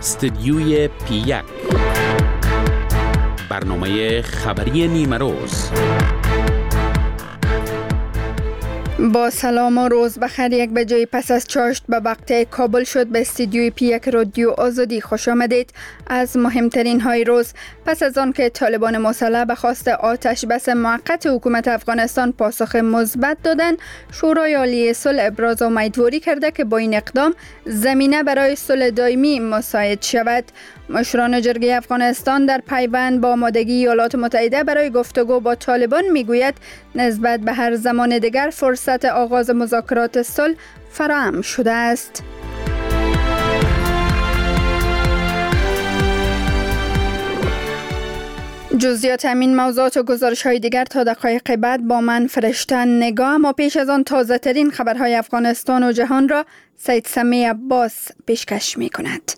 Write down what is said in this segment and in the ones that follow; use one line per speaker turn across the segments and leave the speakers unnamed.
استدیوی پی1 برنامه خبری نیمه روز.
با سلام و روز بخیر. یک بجه پس از چاشت به وقت کابل شد. به استودیوی پی1 رادیو آزادی خوش آمدید. از مهمترین های روز: پس از آن که طالبان مسلح به خواست آتش بس موقت حکومت افغانستان پاسخ مثبت دادند، شورای عالی صلح ابراز امیدواری کرده که با این اقدام زمینه برای صلح دائمی مساعد شود. مشران جرگه افغانستان در پیوند با آمادگی ایالات متحده برای گفتگو با طالبان میگوید نسبت به هر زمان دیگر فرصت آغاز مذاکرات صلح فراهم شده است. جزئیات همین موضوعات و گزارش های دیگر تا دقایق بعد با من فرشته نگاه. ما پیش از آن تازه ترین خبرهای افغانستان و جهان را سید سمی عباس پیشکش می کند.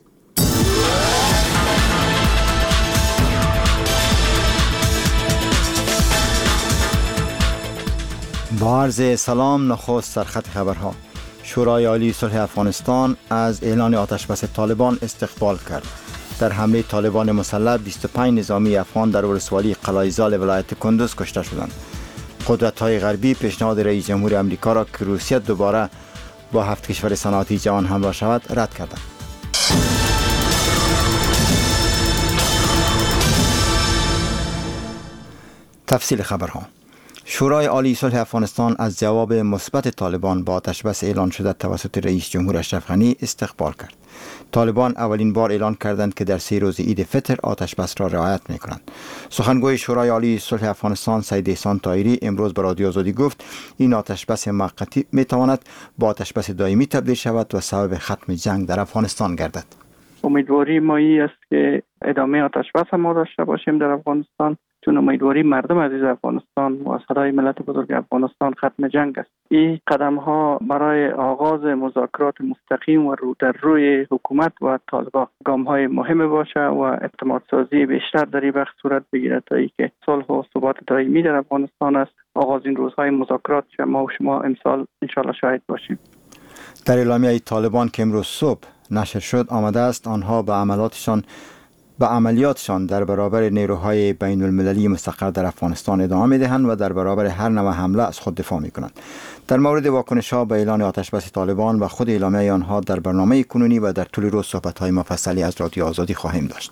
با عرض سلام، نخست سرخط خبرها. شورای عالی صلح افغانستان از اعلان آتشبس طالبان استقبال کرد. در حمله طالبان مسلح 25 نظامی افغان در ولسوالی قلعه‌زال ولایت کندوز کشته شدند. قدرت‌های غربی پیشنهاد رئیس جمهور آمریکا را که روسیه دوباره با 7 کشور صنعتی جهان همراه شود رد کردند. تفصیل خبرها. شورای عالی صلح افغانستان از جواب مثبت طالبان با آتشبس اعلان شده توسط رئیس جمهور اشرف غنی استقبال کرد. طالبان اولین بار اعلان کردند که در 3 روز عید فطر آتشبس را رعایت می‌کنند. سخنگوی شورای عالی صلح افغانستان سید احسان طاهری امروز به رادیو آزادی گفت این آتشبس موقتی می‌تواند با آتشبس دائمی تبدیل شود و سبب ختم جنگ در افغانستان گردد.
امیدواری ما این است که ادامه آتشبس ما داشته باشیم در افغانستان، چون امیدواری مردم عزیز افغانستان و صدای ملت بزرگ افغانستان ختم جنگ است. این قدم ها برای آغاز مذاکرات مستقیم و رو در روی حکومت و طالبان گام های مهم باشه و اعتماد سازی بیشتر در این بخش صورت بگیرد تا اینکه صلح و ثبات دائمی در افغانستان است. آغاز این روزهای مذاکرات ما و شما امسال ان شاء الله شاهد باشیم.
در اعلامیه طالبان که امروز صبح نشر شد آمده است آنها به عملیاتشان در برابر نیروهای بین المللی مستقر در افغانستان ادامه می‌دهند و در برابر هر نوع حمله از خود دفاع می‌کنند. در مورد واکنش‌ها به اعلان آتشبس طالبان و خود اعلامیه آنها در برنامه کنونی و در طول روز صحبت‌های مفصلی از رادیو آزادی خواهیم داشت.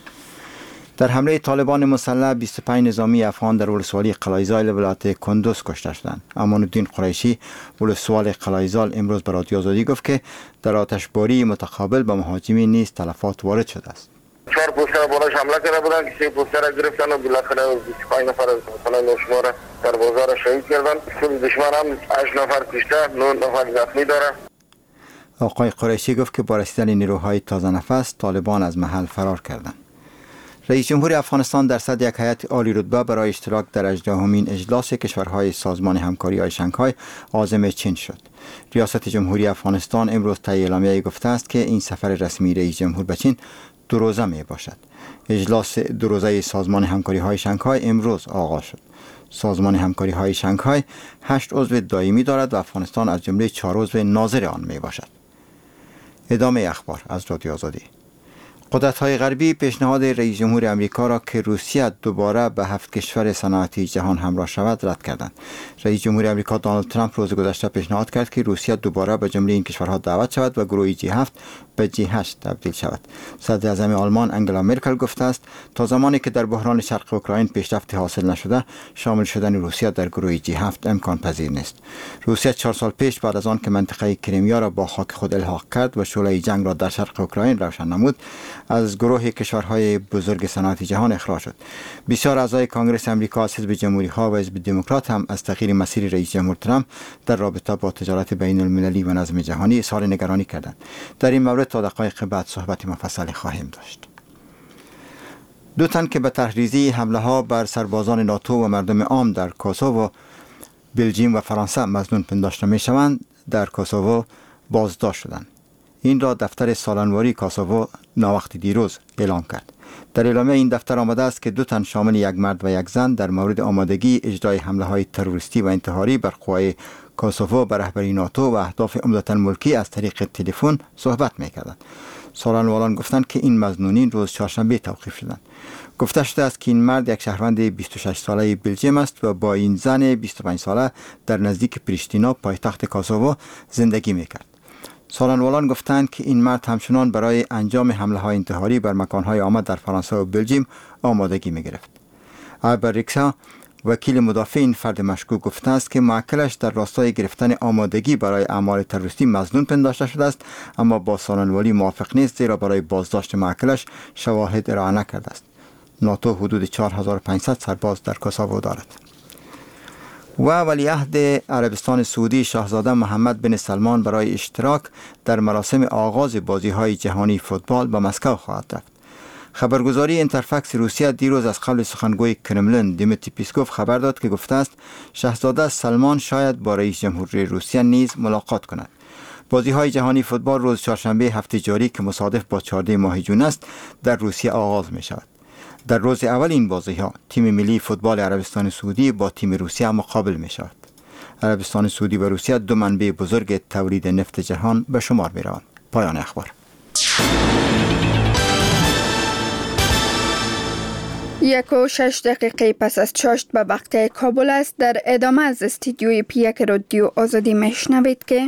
در حمله طالبان مسلح 25 نظامی افغان در ولسوالی قلعه‌زال ولایت کندوز کشته شدند. امان الدین قریشی ولسوال قلعه‌زال امروز به رادیو آزادی گفت که در آتشباری متقابل به مهاجمین نیز تلفات وارد شده است.
4 پوستر بالاش حمله کرده بودن که 3 پوستر را گرفتن و بالاخره 25 نفر از مسلمان نوشمار در بازار شهید کردن. خود دشمن هم 8 نفر کشته، 9 نفر زخمی داره.
آقای قریشی گفت که با رسیدن نیروهای تازه نفس طالبان از محل فرار کردند. رئیس جمهور افغانستان در صدر یک هیئت عالی رتبه برای اشتراک در 18مین اجلاس کشورهای سازمان همکاری شانگهای عازم چین شد. ریاست جمهوری افغانستان امروز طی اعلامیه گفته است که این سفر رسمی رئیس جمهور به چین 2 روزه می باشد. اجلاس 2 روزه سازمان همکاری های شانگهای امروز آغاز شد. سازمان همکاری های شانگهای 8 عضو دائمی دارد و افغانستان از جمله 4 عضو ناظر آن می باشد. ادامه اخبار از رادیو آزادی. قدرت‌های غربی پیشنهاد رئیس جمهور آمریکا را که روسیه دوباره به 7 کشور صنعتی جهان همراه شود رد کردند. رئیس جمهور آمریکا دونالد ترامپ روز گذشته پیشنهاد کرد که روسیه دوباره به جمله این کشورها دعوت شود و گروه G7 به G8 تبدیل شود. صدر اعظم آلمان انگلا مرکل گفته است تا زمانی که در بحران شرق اوکراین پیشرفت حاصل نشده شامل شدن روسیه در گروه G7 امکان پذیر نیست. روسیه 4 سال پیش بعد از آن که منطقه کریمیا را با خاک خود الحاق کرد و شعله جنگ را در شرق اوکراین روشن نمود از گروه کشورهای بزرگ صنعتی جهان اخراج شد. بسیار اعضای کنگره آمریکا از حزب جمهوری ها و حزب دموکرات هم از تغییر مسیر رئیس جمهور ترامپ در رابطه با تجارت بین المللی و نظم جهانی اظهار نگرانی کردند. در این مورد تا دقایق بعد صحبت مفصلی خواهیم داشت. 2 تن که به تحریزی حمله ها بر سربازان ناتو و مردم عام در کوسوو، بلژیم و فرانسه مظنون پنداشته می شوند در کوسوو بازداشت شدند. این را دفتر سالنواری کوسوو ناوقت دیروز اعلام کرد. در اعلامیه این دفتر آمده است که 2 تن شامل یک مرد و یک زن در مورد آمادگی اجرای حمله های تروریستی و انتحاری بر قوای کوسوو بر رهبری ناتو و اهداف عمدتاً ملکی از طریق تلفن صحبت می‌کردند. سخنگویان گفتند که این مظنونین روز چهارشنبه توقیف شدند. گفته شده است که این مرد یک شهروند 26 ساله بلژیم است و با این زن 25 ساله در نزدیک پریشتینا پایتخت کاسوو زندگی میکرد. سخنگویان گفتند که این مرد همچنان برای انجام حمله‌های انتحاری بر مکان‌های آمد در فرانسه و بلژیم آمادگی می‌گرفت. آبریکسا وکیل مدافع این فرد مشکوک گفته است که موکلش در راستای گرفتن آمادگی برای اعمال تروریستی مظنون پنداشته شده است، اما با سخنگوی موافق نیست، زیرا برای بازداشت موکلش شواهد ارائه نکرده است. ناتو حدود 4500 سرباز در کاسوو دارد. و ولیعهد عربستان سعودی شاهزاده محمد بن سلمان برای اشتراک در مراسم آغاز بازی‌های جهانی فوتبال به مسکو خواهد رفت. خبرگزاری اینترفکس روسیه دیروز از قبل سخنگوی کرملین دیمیتری پیسکوف خبر داد که گفته است شاهزاده سلمان شاید با رئیس جمهوری روسیه نیز ملاقات کند. بازی‌های جهانی فوتبال روز چهارشنبه هفته جاری که مصادف با 14 ماه جون است در روسیه آغاز می شود. در روز اول این بازی‌ها تیم ملی فوتبال عربستان سعودی با تیم روسیه مقابل می شود. عربستان سعودی و روسیه دو منبع بزرگ تولید نفت جهان به شمار می روند. پایان اخبار.
1:06 پس از چاشت به وقت کابل است. در ادامه از استودیوی پیک رادیو آزادی میشنوید که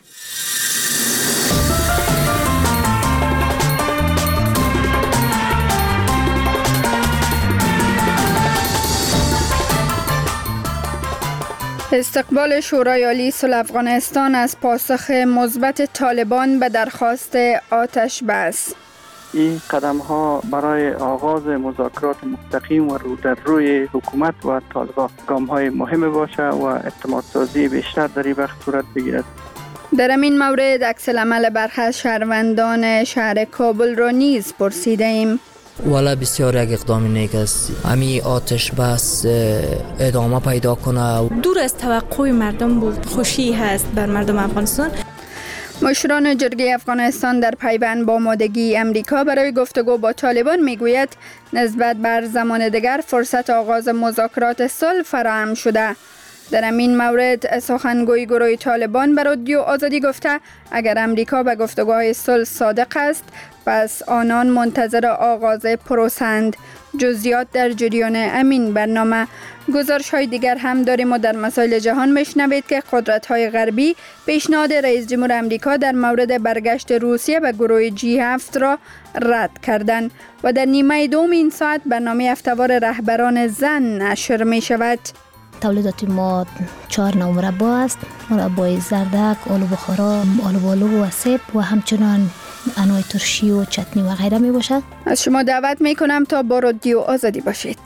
استقبال شورای عالی صلح افغانستان از پاسخ مثبت طالبان به درخواست آتش بس.
این قدم ها برای آغاز مذاکرات مستقیم و رو در روی حکومت و طالبان گام های مهم باشه و اعتماد سازی بیشتر در این وقت صورت بگیرد.
در این مورد عکس العمل برخی از شهروندان شهر کابل را نیز پرسیده ایم.
والا بسیار یک اقدام نیک است. همین آتش بس ادامه پیدا کنه.
دور از توقع مردم بود. خوشی هست بر مردم افغانستان.
مشران جرگه افغانستان در پیوند با آمادگی امریکا برای گفتگو با طالبان میگوید نسبت بر زمان دیگر فرصت آغاز مذاکرات صلح فراهم شده. در این مورد سخنگوی گروه طالبان به رادیو آزادی گفته اگر امریکا به گفتگوهای صلح صادق است پس آنان منتظر آغاز پروسند. جزئیات در جریان امین برنامه. گزارش های دیگر هم داریم و در مسائل جهان میشنوید که قدرت های غربی پیشنهاد رئیس جمهور امریکا در مورد برگشت روسیه به گروه G7 را رد کردند و در نیمه دوم این ساعت برنامه هفته‌وار رهبران زن نشر می شود.
تولیدات ما 4 نوع مربا است: مربای زردک، آلو بخارا، آلو و سیب و همچنان انواع ترشی و چتنی و غیره می باشد.
از شما دعوت می کنم تا با رادیو آزادی باشید.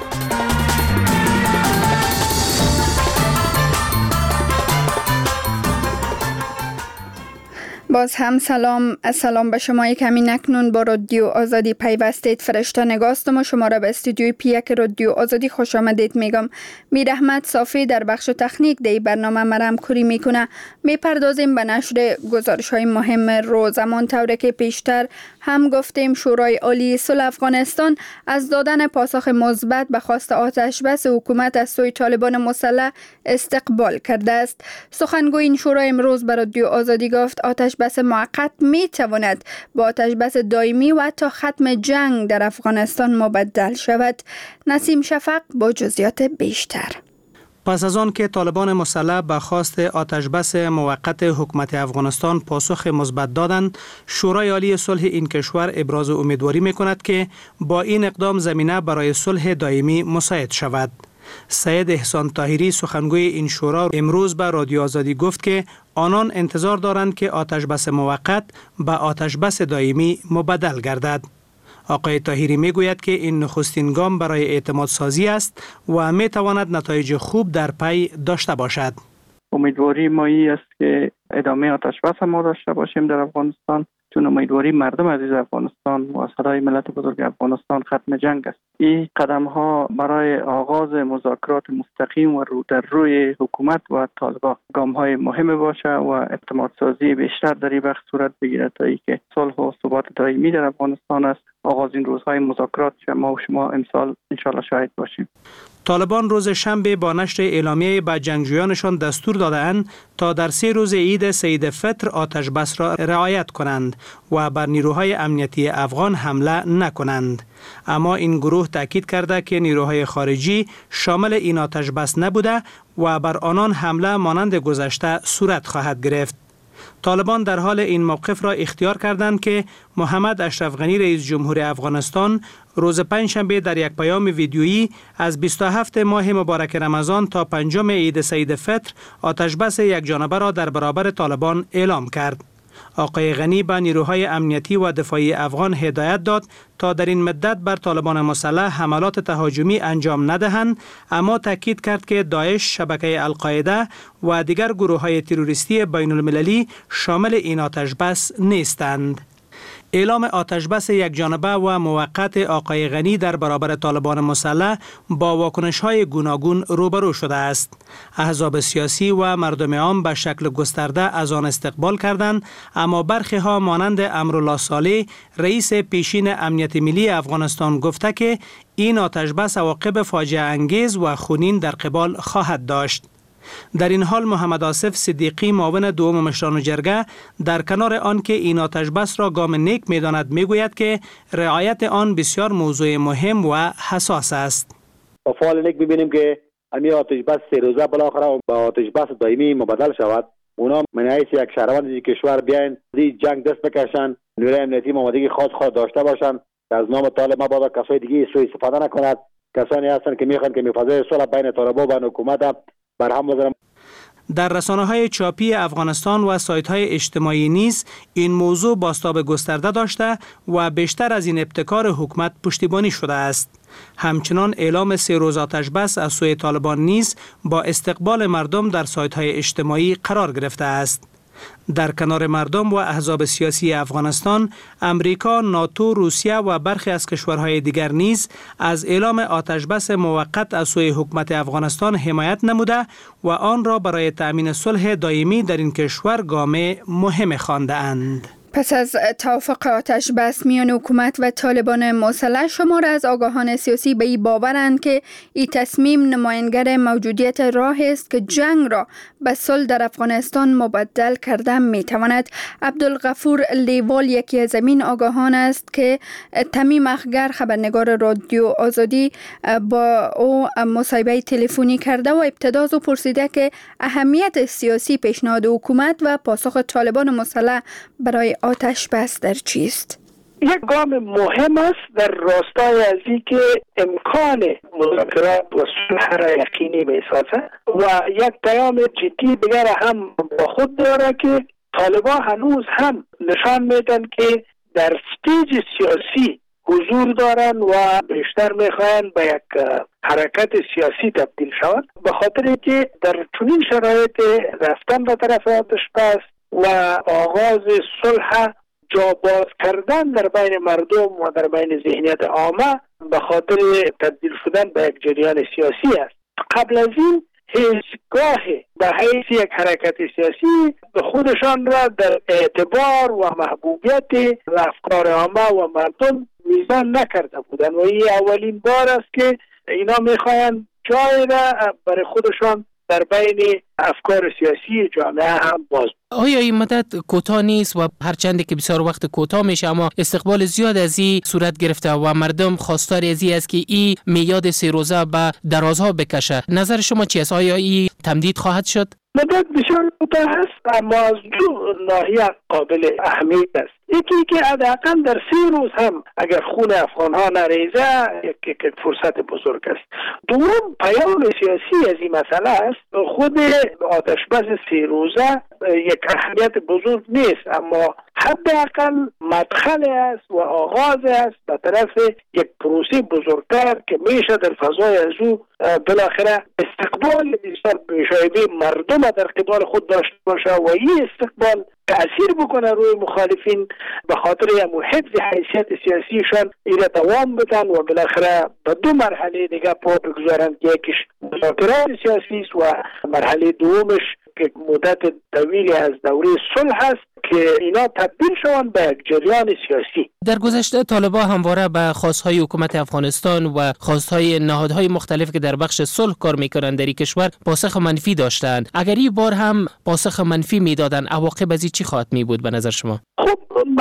باز هم سلام به شما. کمی نکنون با رادیو آزادی پیوستید. فرشته نگاستم و شما را به استودیوی پیک رادیو آزادی خوش آمدید میگم. میر احمد صافی در بخش تکنیک دی برنامه مرام کوری میکنه. میپردازیم به نشر گزارش های مهم روز. امان طوره که پیشتر هم گفتیم شورای عالی صلح افغانستان از دادن پاسخ مثبت به خواست آتش بس حکومت از سوی طالبان مسلح استقبال کرده است. سخنگوی این شورای امروز به رادیو آزادی گفت آتش بس موقت می تواند با آتش بس دائمی و تا ختم جنگ در افغانستان مبدل شود. نسیم شفق با جزئیات بیشتر.
پس از آن که طالبان مسلح به خواست آتش بس موقت حکومت افغانستان پاسخ مثبت دادند، شورای عالی صلح این کشور ابراز امیدواری می‌کند که با این اقدام زمینه برای صلح دائمی مساعد شود. سید احسان طاهری سخنگوی این شورا امروز به رادیو آزادی گفت که آنان انتظار دارند که آتش بس موقت به آتش بس دائمی مبدل گردد. آقای طاهری میگوید که این نخستین گام برای اعتماد سازی است و می تواند نتایج خوب در پی داشته باشد.
امیدواری ما است که ادامه آتش بس ما داشته باشیم در افغانستان، چون امیدواری مردم عزیز افغانستان و صدای ملت بزرگ افغانستان ختم جنگ است. این قدم ها برای آغاز مذاکرات مستقیم و رو در روی حکومت و طالبان گام های مهم باشه و اعتماد سازی بیشتر در این وقت صورت بگیرد تا اینکه صلح و ثبات دائمی در افغانستان است. آغاز این روزهای مذاکرات ما و شما امسال انشالله شاهد باشیم.
طالبان روز شنبه با نشر اعلامیه به جنگجویانشان دستور داده‌اند تا در 3 روز عید سید فطر آتش بس را رعایت کنند و بر نیروهای امنیتی افغان حمله نکنند. اما این گروه تاکید کرده که نیروهای خارجی شامل این آتش بس نبوده و بر آنان حمله مانند گذشته صورت خواهد گرفت. طالبان در حال این موقف را اختیار کردند که محمد اشرف غنی رئیس جمهور افغانستان روز پنجشنبه در یک پیام ویدیویی از 27 ماه مبارک رمضان تا 5 عید سید فطر آتش بس یک جانبه را در برابر طالبان اعلام کرد. آقای غنی به نیروهای امنیتی و دفاعی افغان هدایت داد تا در این مدت بر طالبان مسلح حملات تهاجمی انجام ندهند، اما تاکید کرد که داعش، شبکه القاعده و دیگر گروه‌های تروریستی بین المللی شامل این آتش بس نیستند. اعلام آتش بس یک جانبه و موقت آقای غنی در برابر طالبان مسلح با واکنش‌های گوناگون روبرو شده است. احزاب سیاسی و مردم عام به شکل گسترده از آن استقبال کردند، اما برخی ها مانند امرالله صالح رئیس پیشین امنیت ملی افغانستان گفته که این آتش بس عواقب فاجعه انگیز و خونین در قبال خواهد داشت. در این حال محمد آصف صدیقی معاون دوم مشران جرگه در کنار آن که این آتش بس را گام نیک می‌داند میگوید که رعایت آن بسیار موضوع مهم و حساس است.
با فعال نیک می‌بینیم که همین آتش بس 3 روزه بالاخره به آتش بس دائمی مبادل شود. اونا منعیس یک شهروند کشور بیاین دی جنگ دست بکشن، نیروی امنیتی آمادگی خاص داشته باشن که از نام طالب مبادا کسای دیگه سوء استفاده نکند. کسانی هستند که میخوان که فضای صلح بین طالبان و حکومت
در رسانه‌های چاپی افغانستان و سایت‌های اجتماعی نیز این موضوع بازتاب گسترده داشته و بیشتر از این ابتکار حکومت پشتیبانی شده است. همچنان اعلام 3 روز آتش بس از سوی طالبان نیز با استقبال مردم در سایت‌های اجتماعی قرار گرفته است. در کنار مردم و احزاب سیاسی افغانستان، امریکا، ناتو، روسیه و برخی از کشورهای دیگر نیز از اعلام آتش بس موقت از سوی حکومت افغانستان حمایت نموده و آن را برای تأمین صلح دائمی در این کشور گام مهم خوانده‌اند.
پس از توافق آتش بس میان حکومت و طالبان مسلح، شمار از آگاهان سیاسی به این باورند که این تصمیم نمایانگر موجودیت راه است که جنگ را به صلح در افغانستان مبدل کرده میتواند. عبدالغفور لیوال یکی از این آگاهان است که تمیم اخگر خبرنگار رادیو آزادی با او مصاحبه تلفنی کرده و ابتدا از او پرسیده که اهمیت سیاسی پیشنهاد حکومت و پاسخ طالبان مسلح برای آتش بس در چیست؟
یک گام مهم است در راستای از اینکه امکان مذاکرات و صلح را یقینی می‌سازد و یک پیام جدی دیگر هم با خود داره که طالبان هنوز هم نشان میدن که در استیج سیاسی حضور دارن و بیشتر میخواین به یک حرکت سیاسی تبدیل شود، به خاطر که در چنین شرایط رفتن به طرف آتش بس و آغاز صلح جا باز کردن در بین مردم و در بین ذهنیت عامه به خاطر تبدیل شدن به یک جریان سیاسی است. قبل از این هیچگاه به حیث یک حرکت سیاسی به خودشان را در اعتبار و محبوبیت افکار عامه و مردم میزان نکرده بودند و این اولین بار است که اینا میخواهند جای را برای خودشان در بین افکار سیاسی جامعه هم باز.
آیا این مدت کوتاه نیست و هرچند که بسیار وقت کوتاه میشه اما استقبال زیاد از این صورت گرفته و مردم خواستار از این است که این میاد 3 روزه به درازها بکشه؟ نظر شما چی است؟ آیا این تمدید خواهد شد؟
مدت بسیار کوتاه است اما از 2 ناحیه قابل اهمیت است. یکی که حداقل در 3 روز هم اگر خون افغان‌ها نریزه یک فرصت بزرگ است. دوم پیام سیاسی از این مسئله است. خود آتش بس 3 روزه یک اهمیت بزرگ نیست اما حداقل مدخل است و آغاز است به طرف یک پروسه بزرگتر که میشه در فضای از او بالاخره استقبال بسیار بیشایبه مردم در قبال خود داشته باشه و این استقبال تأثیر بکنه روی مخالفین به خاطر حفظ حیثیت سیاسیشان ایره دوام بدن و بالاخره به 2 مرحله دیگه پا بگذارند که یکیش مذاکرات سیاسی است و مرحله دومش که مدت طویلی از دوره صلح است که اینا تبدیل شوند به یک جریان سیاسی.
در گذشته طالبان همواره به خواستهای حکومت افغانستان و خواستهای نهادهای مختلف که در بخش صلح کار میکنند در این کشور پاسخ منفی داشتند. اگر این بار هم پاسخ منفی میدادند عواقب از این چی خواهد می بود به نظر شما؟
خب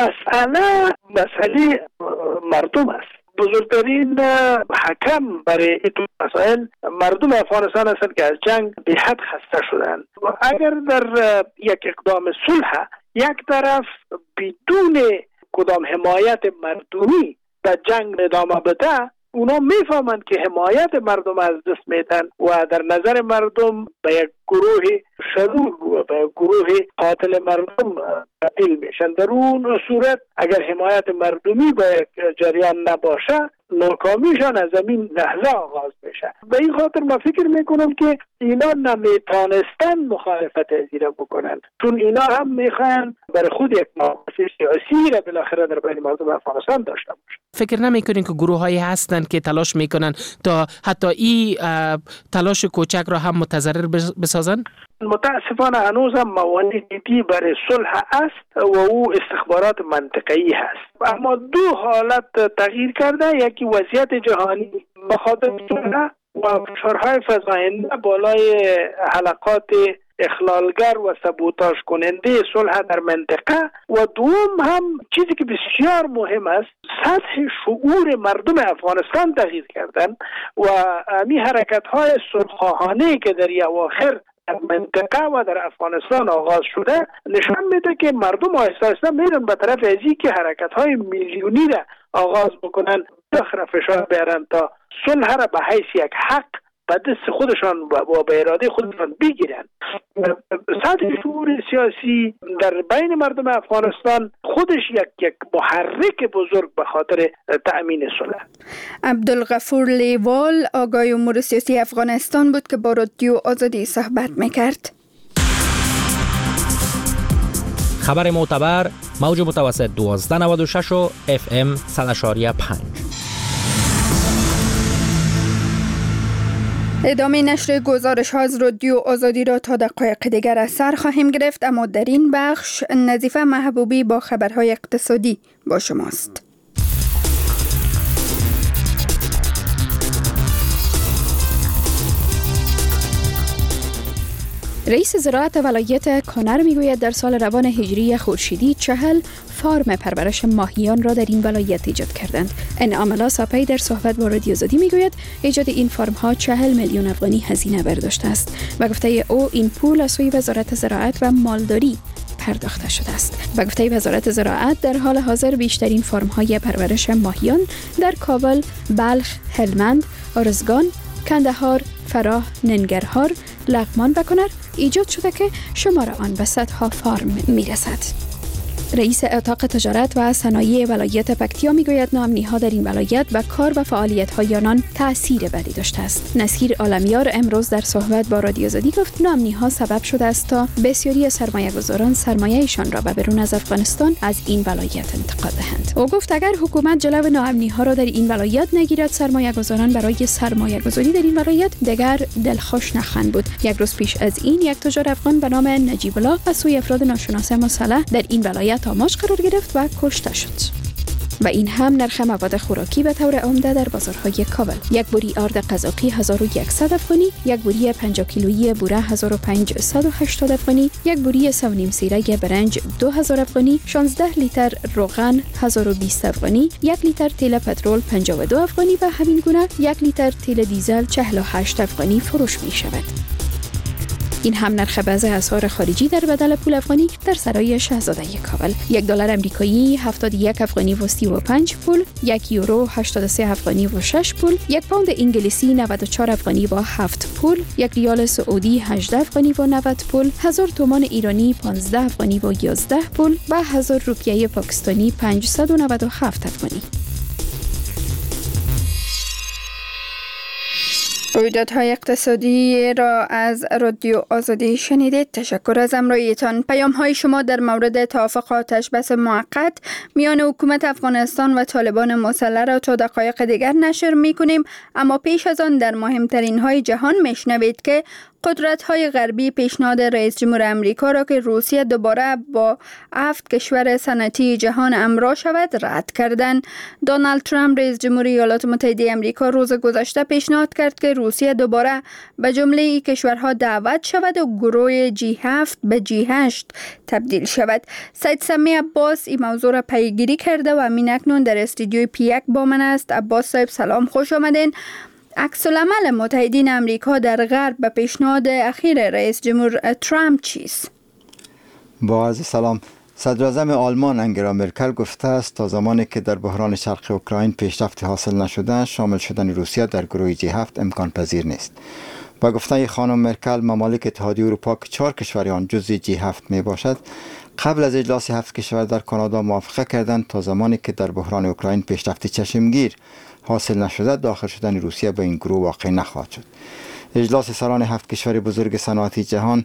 مسئله مردم است. بزرگترین حکم برای این مسائل مردم افغانستان هستند که از جنگ به حد خسته شدند. اگر در یک اقدام صلح یک طرف بدون کدام حمایت مردمی در جنگ ادامه بده، اونا میفهمند که حمایت مردم از دست میدن و در نظر مردم به یک گروه شرور و به یک گروه قاتل مردم تبدیل میشن. در اون صورت اگر حمایت مردمی به یک جریان نباشه، ناکامیشان از زمین لحظه آغاز میشه. به این خاطر ما فکر میکنم که اینا نمیتانستن مخالفت از اینا بکنن، چون اینا هم میخوان برای خود یک موقف سیاسی را بالاخره در بین مردم افغانستان داشته باشن.
فکر نمیکنین که گروه هایی هستند که تلاش میکنن تا حتی این تلاش کوچک را هم متضرر بسازن؟
متاسفانه هنوز هم موانع جدی برای صلح است و او استخبارات منطقه‌ای هست. اما دو حالت تغییر کرده، یکی وضعیت جهانی بخاطر صلح و فشارهای فزاینده بالای حلقات اخلالگر و سبوتاژ کننده صلح در منطقه، و دوم هم چیزی که بسیار مهم است، سطح شعور مردم افغانستان تغییر کردن و امی حرکت های صلح‌خواهانه که در اواخر منطقه و در افغانستان آغاز شده نشان میده که مردم آهسته میرن به طرف ازی که حرکت های میلیونی را آغاز بکنن، بالاخره فشار بیارن تا صلح را به حیث یک حق به دست خودشان و به اراده خودشان بگیرن. سطح شعور سیاسی در بین مردم افغانستان خودش یک محرک بزرگ به خاطر تأمین صلح.
عبدالغفور لیوال آقای امور سیاسی افغانستان بود که با رادیو آزادی صحبت میکرد.
خبر معتبر موج متوسط 1296 و FM 100.5.
ادامه نشر گزارش ها از رادیو آزادی را تا دقایق دیگر از سر خواهیم گرفت، اما در این بخش نظیفه محبوبی با خبرهای اقتصادی با شماست. رئیس زراعت ولایت کنر میگوید در سال روان هجری خورشیدی 40 فارم پرورش ماهیان را در این ولایت ایجاد کردند. انعام الله ساپی در صحبت با رادیو آزادی میگوید ایجاد این فارم ها 40 میلیون افغانی هزینه برداشته است و گفته او این پول از سوی وزارت زراعت و مالداری پرداخته شده است. و گفته وزارت زراعت در حال حاضر بیشترین فارم های پرورش ماهیان در کابل، بلخ، هلمند، ارزگان، کندهار، فراه، ننگرهار، لغمان و کنر ایجاد شده که شمار آن به صدها فارم میرسد. رئیس اتاق تجارت و صنایع ولایت پکتیا میگوید ناامنی‌ها در این ولایت و کار و فعالیت‌های آنان تأثیر بدی داشته است. نصیر عالمیار امروز در صحبت با رادیو آزادی گفت ناامنی‌ها سبب شده است تا بسیاری سرمایه‌گذاران سرمایه‌شان را به بیرون از افغانستان از این ولایت انتقال دهند. او گفت اگر حکومت جلو ناامنی‌ها را در این ولایت نگیرد، سرمایه‌گذاران برای سرمایه‌گذاری در این ولایت دیگر دلخوش نخواهند بود. یک روز پیش از این یک تجار افغان به نام نجیب الله از سوی افراد ناشناس مسلح در این ولایت آماج قرار گرفت و کشته شد. و این هم نرخ مواد خوراکی به طور عمده در بازارهای کابل. یک بوری آرد قزاقی 1100 افغانی، یک بوری 50 کیلویی بوره 1580 افغانی، یک بوری 7.5 سیره برنج 2000 افغانی، 16 لیتر روغن 1020 افغانی، 1 لیتر تیل پترول 52 افغانی و همین گونه 1 لیتر تیل دیزل 48 افغانی فروش می شود. این هم نرخ بعض اسعار خارجی در بدل پول افغانی در سرای شاهزاده کابل. یک دلار امریکایی 71 افغانی و 35 پول، یک یورو 83 افغانی و 6 پول، یک پوند انگلیسی 94 افغانی و 7 پول، یک ریال سعودی 18 افغانی و 90 پول، 1000 تومان ایرانی 15 افغانی و 11 پول و 1000 روپیه پاکستانی 597 افغانی. رویدادهای اقتصادی را از رادیو آزادی شنیدید. تشکر از همراهیتان. پیام‌های شما در مورد توافق آتش بس موقت میان حکومت افغانستان و طالبان مسلح را تا دقایق دیگر نشر می‌کنیم، اما پیش از آن در مهمترین های جهان میشنوید که قدرت‌های غربی پیشنهاد رئیس جمهور امریکا را که روسیه دوباره با 7 کشور صنعتی جهان همراه شود رد کردند. دونالد ترامپ رئیس جمهور ایالات متحده امریکا روز گذشته پیشنهاد کرد که روسیه دوباره به جمله این کشورها دعوت شود و گروه G7 به G8 تبدیل شود. سید سمی عباس این موضوع را پیگیری کرده و همین اکنون در استودیوی P1 با من است. عباس صاحب سلام، خوش آمدین. عکس‌العمل متحدین امریکا در غرب به پیشنهاد اخیر رئیس جمهور ترامپ چیست؟
با عرض سلام. صدر اعظم آلمان انگلا مرکل گفته است تا زمانی که در بحران شرق اوکراین پیشرفتی حاصل نشده، شامل شدن روسیه در گروه G7 امکان پذیر نیست. با گفته خانم مرکل، ممالک اتحادیه اروپا که 4 کشور آن جزو G7 می باشد، قبل از اجلاس 7 کشور در کانادا موافقه کردند تا زمانی که در بحران اوکراین پیشرفتی چشمگیر حاصل نشده، داخل شدن روسیه به این گروه واقع نخواهد شد. اجلاس سران 7 کشور بزرگ صنعتی جهان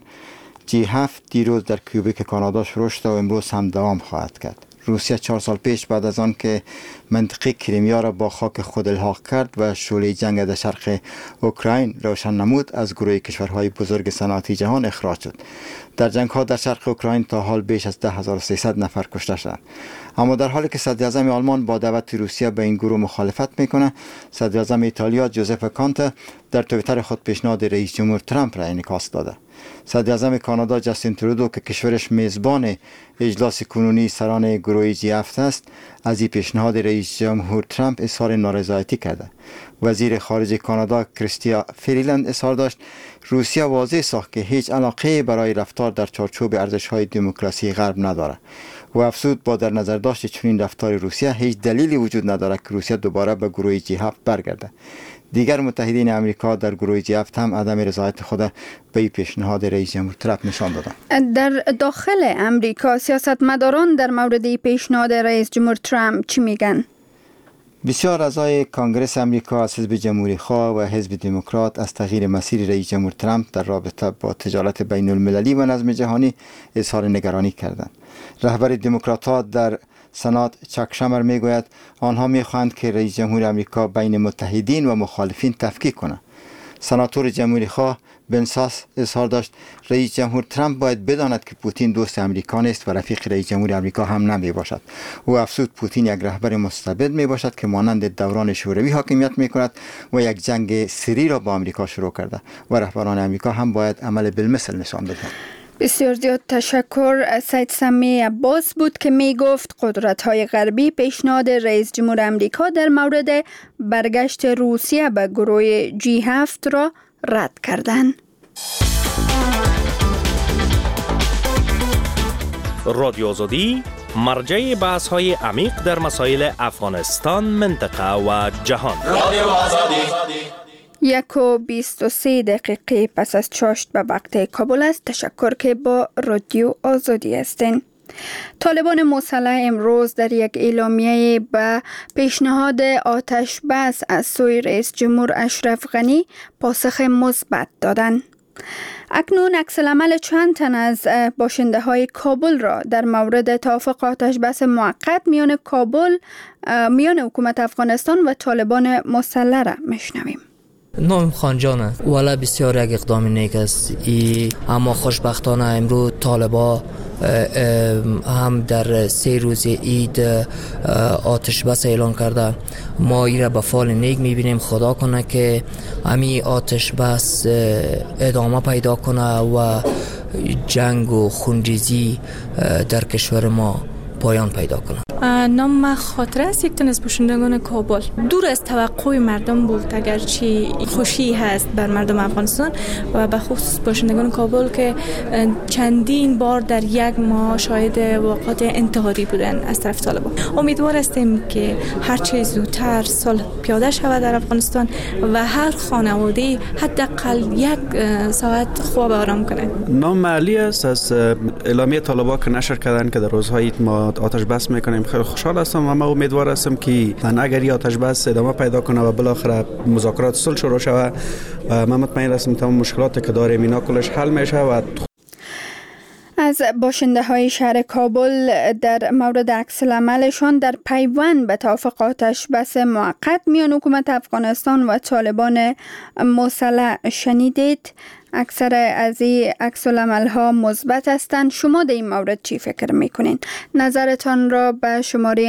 G7 دیروز در کیوبیک کانادا شروع شد و امروز هم دوام خواهد کرد. روسیه 4 سال پیش بعد از آن که منطقه کریمیا را با خاک خود الحاق کرد و شعله جنگ در شرق اوکراین روشن نمود، از گروه کشورهای بزرگ صنعتی جهان اخراج شد. در جنگ ها در شرق اوکراین تا حال بیش از 10300 نفر کشته شدند. اما در حالی که صدر اعظم آلمان با دعوت روسیه به این گروه مخالفت میکنه، صدر اعظم ایتالیا جوزف کانته در توییتر خود پیشنهاد رئیس جمهور ترامپ را انعکاس داده. صدر اعظم کانادا جاستین ترودو که کشورش میزبان اجلاس کنونی سران گروه G7 است، از این پیشنهاد رئیس جمهور ترامپ اظهار نارضایتی کرده. وزیر خارجه کانادا کریستیا فریلند اظهار داشت روسیه واضح ساخت که هیچ علاقه برای رفتار در چارچوب ارزش‌های دموکراسی غرب نداره و افزود با در نظر داشت چنین رفتار روسیه هیچ دلیلی وجود ندارد که روسیه دوباره به گروه G7 برگرده. دیگر متحدین امریکا در گروه G7 هم عدم رضایت خود به پیشنهاد رئیس جمهور ترامپ نشان دادند.
در داخل امریکا سیاستمداران در مورد پیشنهاد رئیس جمهور ترامپ چی میگن؟
بسیار اعضای کانگرس امریکا از حزب جمهوری خواه و حزب دموکرات از تغییر مسیر رئیس جمهور ترامپ در رابطه با تجارت بین المللی و نظم جهانی اظهار نگرانی کردند. رهبر دموکرات‌ها در سنات چاک شمر میگوید آنها میخواهند که رئیس جمهور امریکا بین متحدین و مخالفین تفکیک کند. سناتور جمهوری خواه بن ساس اظهار داشت رئیس جمهور ترامپ باید بداند که پوتین دوست امریکا نیست و رفیق رئیس جمهور امریکا هم نمی باشد. او افزود پوتین یک رهبر مستبد می باشد که مانند دوران شوروی حاکمیت می کند و یک جنگ سری را با امریکا شروع کرده و رهبران امریکا هم باید عمل بالمثل نشان دهند.
بسیار زیاد تشکر. سید سمی عباس بود که می گفت قدرت‌های غربی پیشنهاد رئیس جمهور امریکا در مورد برگشت روسیه به گروه G7 را رد کردند.
رادیو آزادی مرجع بحث‌های عمیق در مسائل افغانستان، منطقه و جهان. رادیو آزادی
1:23 پس از چاشت به وقت کابل است. تشکر که با رادیو آزادی هستین. طالبان مسلح امروز در یک اعلامیه به پیشنهاد آتش بس از سوی رئیس جمهور اشرف غنی پاسخ مثبت دادند. اکنون عکس‌العمل چند تن از باشنده های کابل را در مورد توافق آتش بس موقت میان حکومت افغانستان و طالبان مسلح را میشنویم.
نام خانجانه والا بسیار یک اقدام نیک است اما خوشبختانه امروز طالبا هم در 3 روز عید آتش بس اعلان کرده. ما این را به فال نیک میبینیم. خدا کنه که همی آتش بس ادامه پیدا کنه و جنگ و خونریزی در کشور ما پایان پیدا کنه.
نام خاطره است، یک تن از باشندگان کابل. دور از توقع مردم بود، اگرچه خوشی هست بر مردم افغانستان و به خصوص باشندگان کابل که چندین بار در یک ماه شاهد واقعات انتحاری بودن از طرف طالبان. امیدوار هستیم که هر چه زودتر صلح پیاده شود در افغانستان و هر خانواده حداقل 1 ساعت خواب آرام کنه.
نام معلی است از اعلامیه طالبان که نشر کردن که در روزهای ما آتش بس میکنیم. خیلی خوشحال هستم و من امیدوار هستم که اگر این آتش بس ادامه پیدا کنه و بالاخره مذاکرات صلح شروع شود و من مطمئن هستم تمام مشکلاتی که داریم اینا کلش حل میشه. و
از باشنده های شهر کابل در مورد عکس العملشان در پیوند به توافق آتش بس موقت میان حکومت افغانستان و طالبان مسلح شنیدید. اکثر از این عکس العمل ها مثبت هستند. شما در این مورد چی فکر میکنین؟ نظرتان را به شماره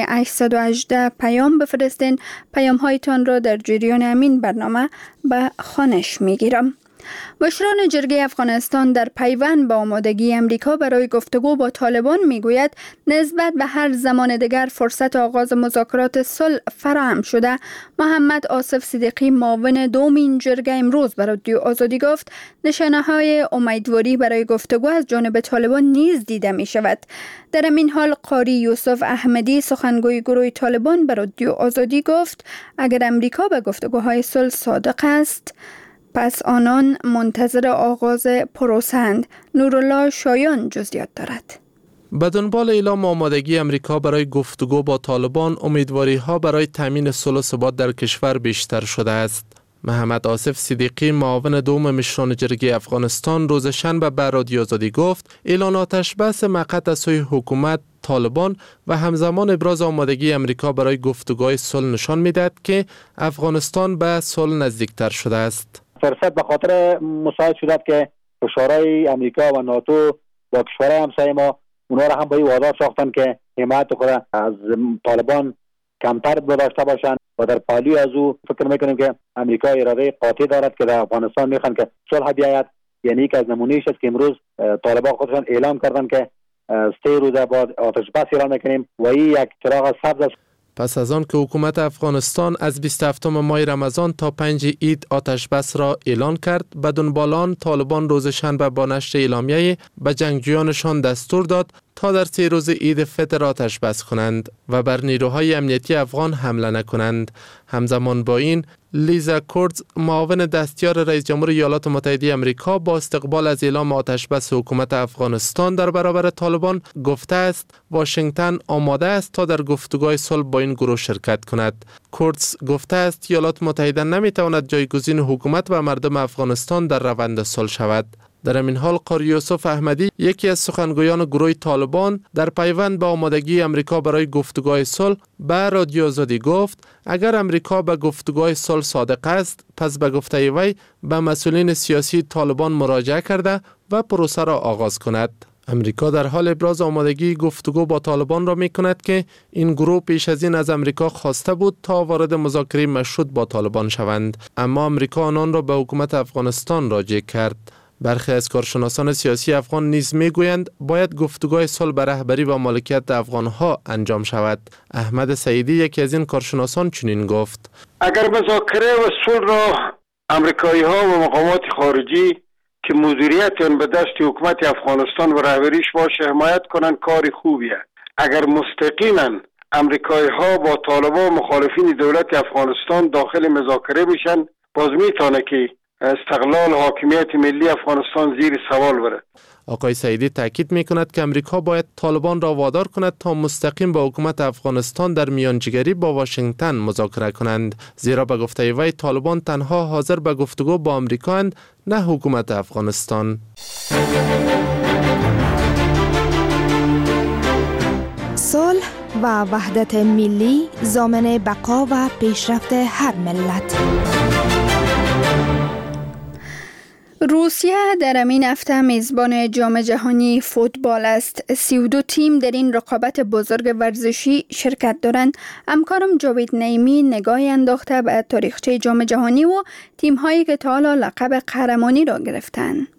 818 پیام بفرستین. پیام هایتان را در جریان همین برنامه به خوانش میگیرم. مشران جرگه افغانستان در پیوند با آمادگی امریکا برای گفتگو با طالبان میگوید نسبت به هر زمان دیگر فرصت آغاز مذاکرات صلح فراهم شده. محمد آصف صدیقی معاون دومین جرگه امروز بر رادیو آزادی گفت نشانه های امیدواری برای گفتگو از جانب طالبان نیز دیده می شود. در این حال قاری یوسف احمدی سخنگوی گروه طالبان بر رادیو آزادی گفت اگر امریکا به گفتگوهای صلح صادق است پس آنان منتظر آغاز پروسه‌اند. نورالله شایان جزئیات دارد.
به دنبال اعلام آمادگی امریکا برای گفتگو با طالبان، امیدواری‌ها برای تامین صلح و ثبات در کشور بیشتر شده است. محمد آصف صدیقی معاون دوم مشران جرگه افغانستان روز شنبه به رادیو آزادی گفت اعلان آتش بس موقت از سوی حکومت طالبان و همزمان ابراز آمادگی امریکا برای گفتگوهای صلح نشان می‌دهد که افغانستان به صلح نزدیکتر شده است.
فرصت به خاطر مساعد شده که فشارهای امریکا و ناتو با کشورهای همسایه ما اونا را هم با این وعده ساختن که حمایت خود از طالبان کمتر داشته باشند و در پالی از او فکر میکنیم که امریکا اراده قاطع دارد که در افغانستان میخوان که صلح بیاید. یعنی یک از نمونه‌اش است که امروز طالبان خودشان اعلام کردن که 3 روز بعد آتش بس اعلام میکنیم و این یک چراغ سبز است.
پس از آن که حکومت افغانستان از 27 ماه رمضان تا 5 عید آتش بس را اعلان کرد، به دنبال آن طالبان روز شنبه با نشر اعلامیه به جنگجویانشان دستور داد تا در 3 روز عید فطر آتش بس کنند و بر نیروهای امنیتی افغان حمله نکنند. همزمان با این لیزا کورتز معاون دستیار رئیس جمهور ایالات متحده آمریکا با استقبال از اعلام آتش بس حکومت افغانستان در برابر طالبان گفته است واشنگتن آماده است تا در گفتگوهای صلح با این گروه شرکت کند. کورتز گفته است ایالات متحده نمیتواند جایگزین حکومت و مردم افغانستان در روند صلح شود. در این حال قاری یوسف احمدی یکی از سخنگویان گروه طالبان در پیوند به آمادگی امریکا برای گفتگوهای صلح به رادیو آزادی گفت اگر امریکا به گفتگوهای صلح صادق است پس به گفته وی به مسئولین سیاسی طالبان مراجعه کرده و پروسه را آغاز کند. امریکا در حال ابراز آمادگی گفتگو با طالبان را می کند که این گروه پیش از این از امریکا خواسته بود تا وارد مذاکره مشروط با طالبان شوند، اما امریکا آنان را به حکومت افغانستان راجع کرد. برخی از کارشناسان سیاسی افغان نیز میگویند باید گفتگوهای صلح به رهبری و مالکیت افغانها انجام شود. احمد سعیدی یکی از این کارشناسان چنین گفت:
اگر مذاکره و صلح را امریکایی ها و مقامات خارجی که مدیریت آن به دست حکومت افغانستان و رهبریش باشه حمایت کنند کار خوبیه. اگر مستقیما امریکایی ها با طالبان و مخالفین دولت افغانستان داخل مذاکره بشن باز میتونه که استقلال حاکمیت ملی افغانستان زیر سوال بره.
آقای سعیدی تاکید میکند که امریکا باید طالبان را وادار کند تا مستقیم با حکومت افغانستان در میانجیگری با واشنگتن مذاکره کنند، زیرا به گفته وی طالبان تنها حاضر به گفتگو با امریکا اند، نه حکومت افغانستان.
صلح و وحدت ملی ضامن بقا و پیشرفت هر ملت.
روسیه در این هفته میزبان جام جهانی فوتبال است. 32 تیم در این رقابت بزرگ ورزشی شرکت دارند. همکارم جاوید نعیمی نگاهی انداخته به تاریخچه جام جهانی و تیم هایی که تا حالا لقب قهرمانی را گرفتند.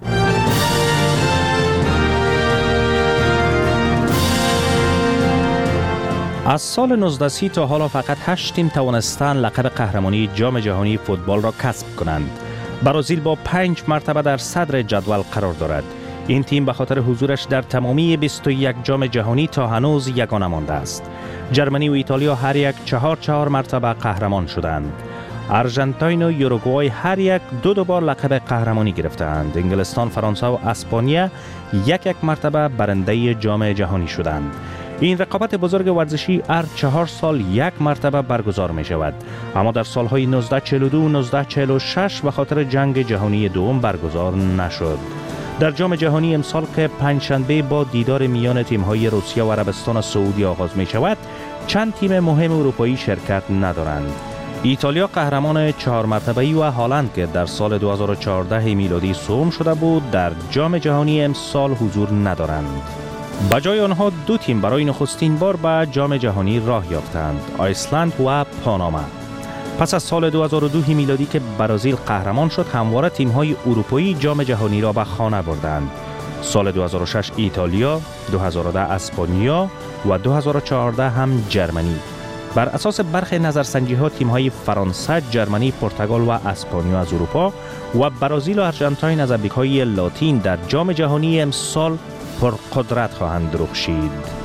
از سال 1930 تا حالا فقط 8 تیم توانستند لقب قهرمانی جام جهانی فوتبال را کسب کنند. برزیل با 5 مرتبه در صدر جدول قرار دارد. این تیم به خاطر حضورش در تمامی 21 جام جهانی تا هنوز یگانه مانده است. جرمنی و ایتالیا هر یک 4 مرتبه قهرمان شدند. آرژانتین و یوروگوئه هر یک 2 بار لقب قهرمانی گرفتند. انگلستان، فرانسه و اسپانیا یک مرتبه برنده جام جهانی شدند. این رقابت بزرگ ورزشی هر 4 سال یک مرتبه برگزار می شود، اما در سالهای 1942 و 1946 به خاطر جنگ جهانی دوم برگزار نشد. در جام جهانی امسال که پنجشنبه با دیدار میان تیم‌های روسیه و عربستان سعودی آغاز می شود، چند تیم مهم اروپایی شرکت ندارند. ایتالیا قهرمان 4 مرتبه‌ای و هالند که در سال 2014 میلادی سوم شده بود در جام جهانی امسال حضور ندارند. بجای آنها 2 تیم برای نخستین بار به جام جهانی راه یافتند: آیسلند و پاناما. پس از سال 2002 میلادی که برزیل قهرمان شد، همواره تیم‌های اروپایی جام جهانی را به خانه بردند. سال 2006 ایتالیا، 2010 اسپانیا و 2014 هم جرمنی. بر اساس برخی نظرسنجی‌ها تیم‌های فرانسه، جرمنی، پرتغال و اسپانیا از اروپا و برزیل و آرژانتین از آمریکای لاتین در جام جهانی امسال پرقدرت خواهند درخشید.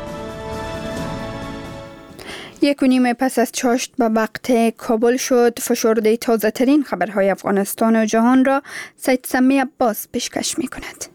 1.5 پس از چاشت به وقت کابل شد. فشرده تازه ترین خبرهای افغانستان و جهان را سید سمی عباس پیشکش می کند.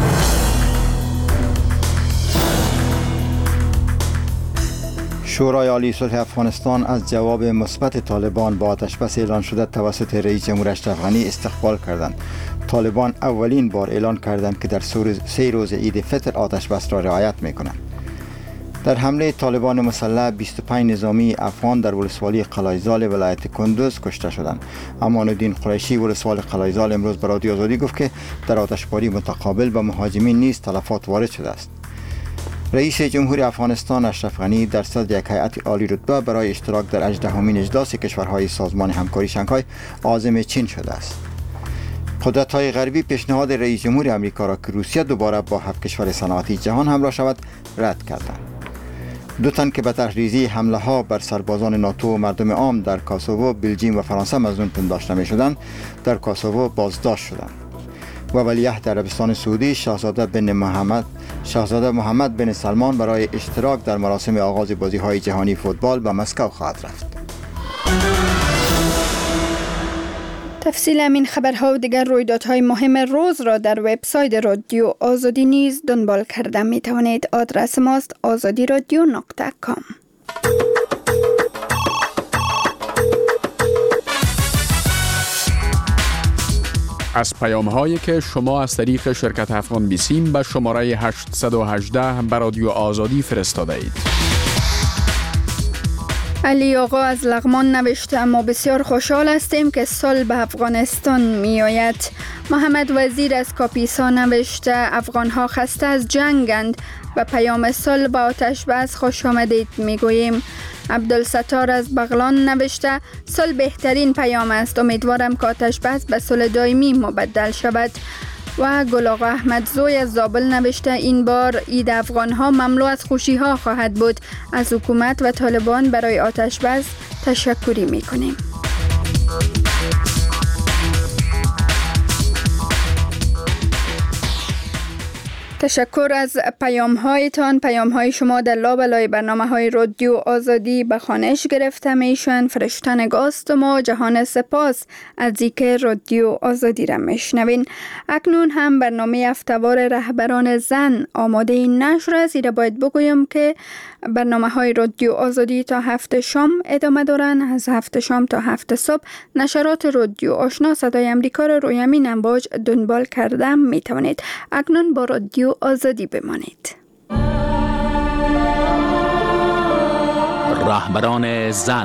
شورای عالی صلح افغانستان از جواب مثبت طالبان با آتشبس اعلان شده توسط رئیس جمهور اشرف غنی استقبال کردند. طالبان اولین بار اعلان کردند که در 3 روز عید فطر آتشبس را رعایت می‌کنند. در حمله طالبان مسلح 25 نظامی افغان در ولسوالی قلعه‌زال ولایت کندوز کشته شدند. امان الدین قریشی ولسوالی قلعه‌زال امروز به رادیو آزادی گفت که در آتشباری متقابل به مهاجمین نیز تلفات وارد شده است. رئیس جمهور افغانستان اشرف غنی در صدر یک هیئت عالی رتبه برای اشتراک در 18مین اجلاس کشورهای سازمان همکاری شانگهای عازم چین شده است. قدرت‌های غربی پیشنهاد رئیس جمهور آمریکا را که روسیه دوباره با 7 کشور صنعتی جهان همراه شود رد کردند. 2 تن که به تحریزی حمله ها بر سربازان ناتو و مردم عام در کاسوو، بلژیم و فرانسه مظنون پنداشته می شدند در کاسوو بازداشت شدند. و ولیعهد عربستان سعودی شاهزاده محمد بن سلمان برای اشتراک در مراسم آغاز بازی‌های جهانی فوتبال به مسکو خواهد رفت.
تفصیل همین خبرها و دیگر رویدادهای مهم روز را در وبسایت رادیو آزادی نیز دنبال کرده می توانید. آدرس ماست azadiradio.com.
از پیام‌هایی که شما از طریق شرکت افغان بیسیم به شماره 818 به رادیو آزادی فرستاده اید.
علی آقا از لغمان نوشته: ما بسیار خوشحال هستیم که صلح به افغانستان می آید. محمد وزیر از کاپیسا نوشته: افغانها خسته از جنگند و پیام صلح به آتش بس خوش آمدید می گوییم. عبدالستار از بغلان نوشته: صلح بهترین پیام است. امیدوارم که آتش بس به صلح دائمی مبدل شود. و گل آقا احمد زوی از زابل نوشته: این بار عید افغانها مملو از خوشی ها خواهد بود. از حکومت و طالبان برای آتش بس تشکری می کنیم. تشکر از پیام‌هایتان. پیام‌های شما در لابلای برنامه‌های رادیو آزادی به خوانش گرفته میشن. فرشته نگاست ما جهان سپاس از اینکه رادیو آزادی را میشنوین. اکنون هم برنامه هفته‌وار رهبران زن آماده نشر است. ایره باید بگویم که برنامه‌های رادیو آزادی تا 7 شام ادامه دارن. از 7 شام تا 7 صبح نشرات رادیو آشنا صدای امریکا را روی همین امواج دنبال کرده میتوانید. اکنون با رادیو آزادی بمانید.
رهبران زن.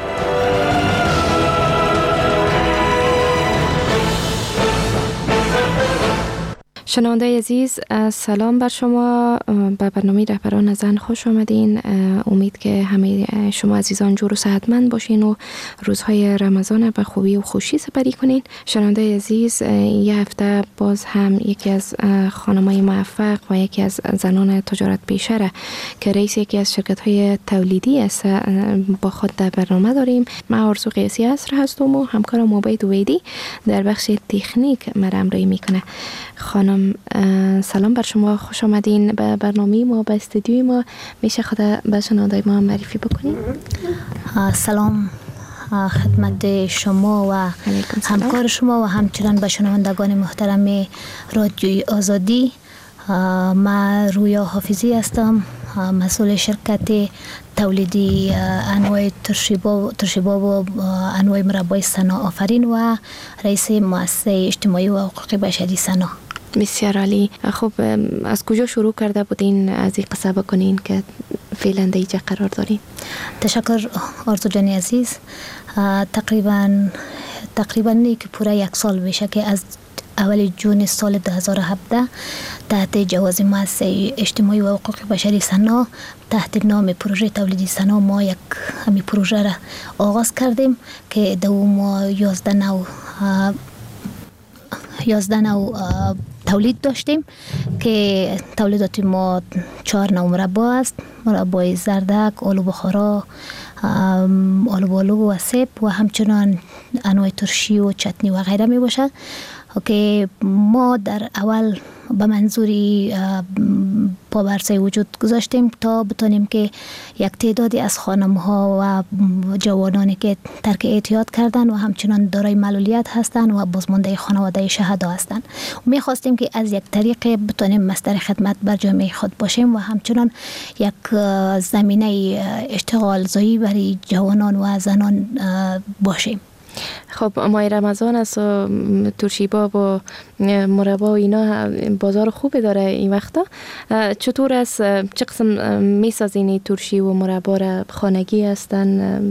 شنونده عزیز، سلام بر شما. به برنامه رهبران زن خوش آمدین. امید که همه شما عزیزان جور و صحتمند باشین و روزهای رمضان به خوبی و خوشی سپری کنین. شنونده عزیز، یه هفته باز هم یکی از خانمای موفق و یکی از زنان تجارت پیشه که رئیس یکی از شرکت‌های تولیدی است با خود در برنامه داریم. من آرزو قیسی هستم و همکارم عبید ویدی در بخش تکنیک مرا همراهی میکنه. خانم سلام بر شما، خوش آمدین به برنامه ما، به استودیوی ما. میشه خود به شنوندگان ما معرفی بکنین؟
سلام خدمت شما و همکار شما و همچنان به شنوندگان محترم رادیوی آزادی. من رویا حافظی هستم، مسئول شرکت تولیدی انواع ترشیباب و انواع مربای سنا آفرین و رئیس مؤسسه اجتماعی و حقوقی بشری سنا.
بسیار عالی. خب از کجا شروع کرده بودین از این قصه بکنین که فعلا در اینجا قرار دارین؟
تشکر آرزو جانی عزیز. تقریبا که پورا 1 سال میشه که از اول جون سال 2017 تحت جواز مؤسسه اجتماعی و حقوق بشری سنا تحت نام پروژه تولیدی سنا ما یک همی پروژه را آغاز کردیم که دو ما 11 نوع تولید داشتیم که تولیدات ما 4 نوع مربا است: مربای زردک، آلو بخارا، آلو و سیب و همچنان انواع ترشی و چتنی و غیره می باشد که ما در اول به منظوری پابرسه وجود گذاشتیم تا بتونیم که یک تعدادی از خانم ها و جوانانی که ترک اعتیاد کردن و همچنان دارای معلولیت هستند و بازمانده خانواده شهدا هستند، می خواستیم که از یک طریق بتونیم مصدر خدمت بر جامعه خود باشیم و همچنان یک زمینه اشتغال زایی برای جوانان و زنان باشیم.
خب ماه رمضان است و ترشیبا و مربا و اینا بازار خوبی داره این وقتا. چطور است؟ چه قسم میسازین ترشی و مربا را؟ خانگی هستن؟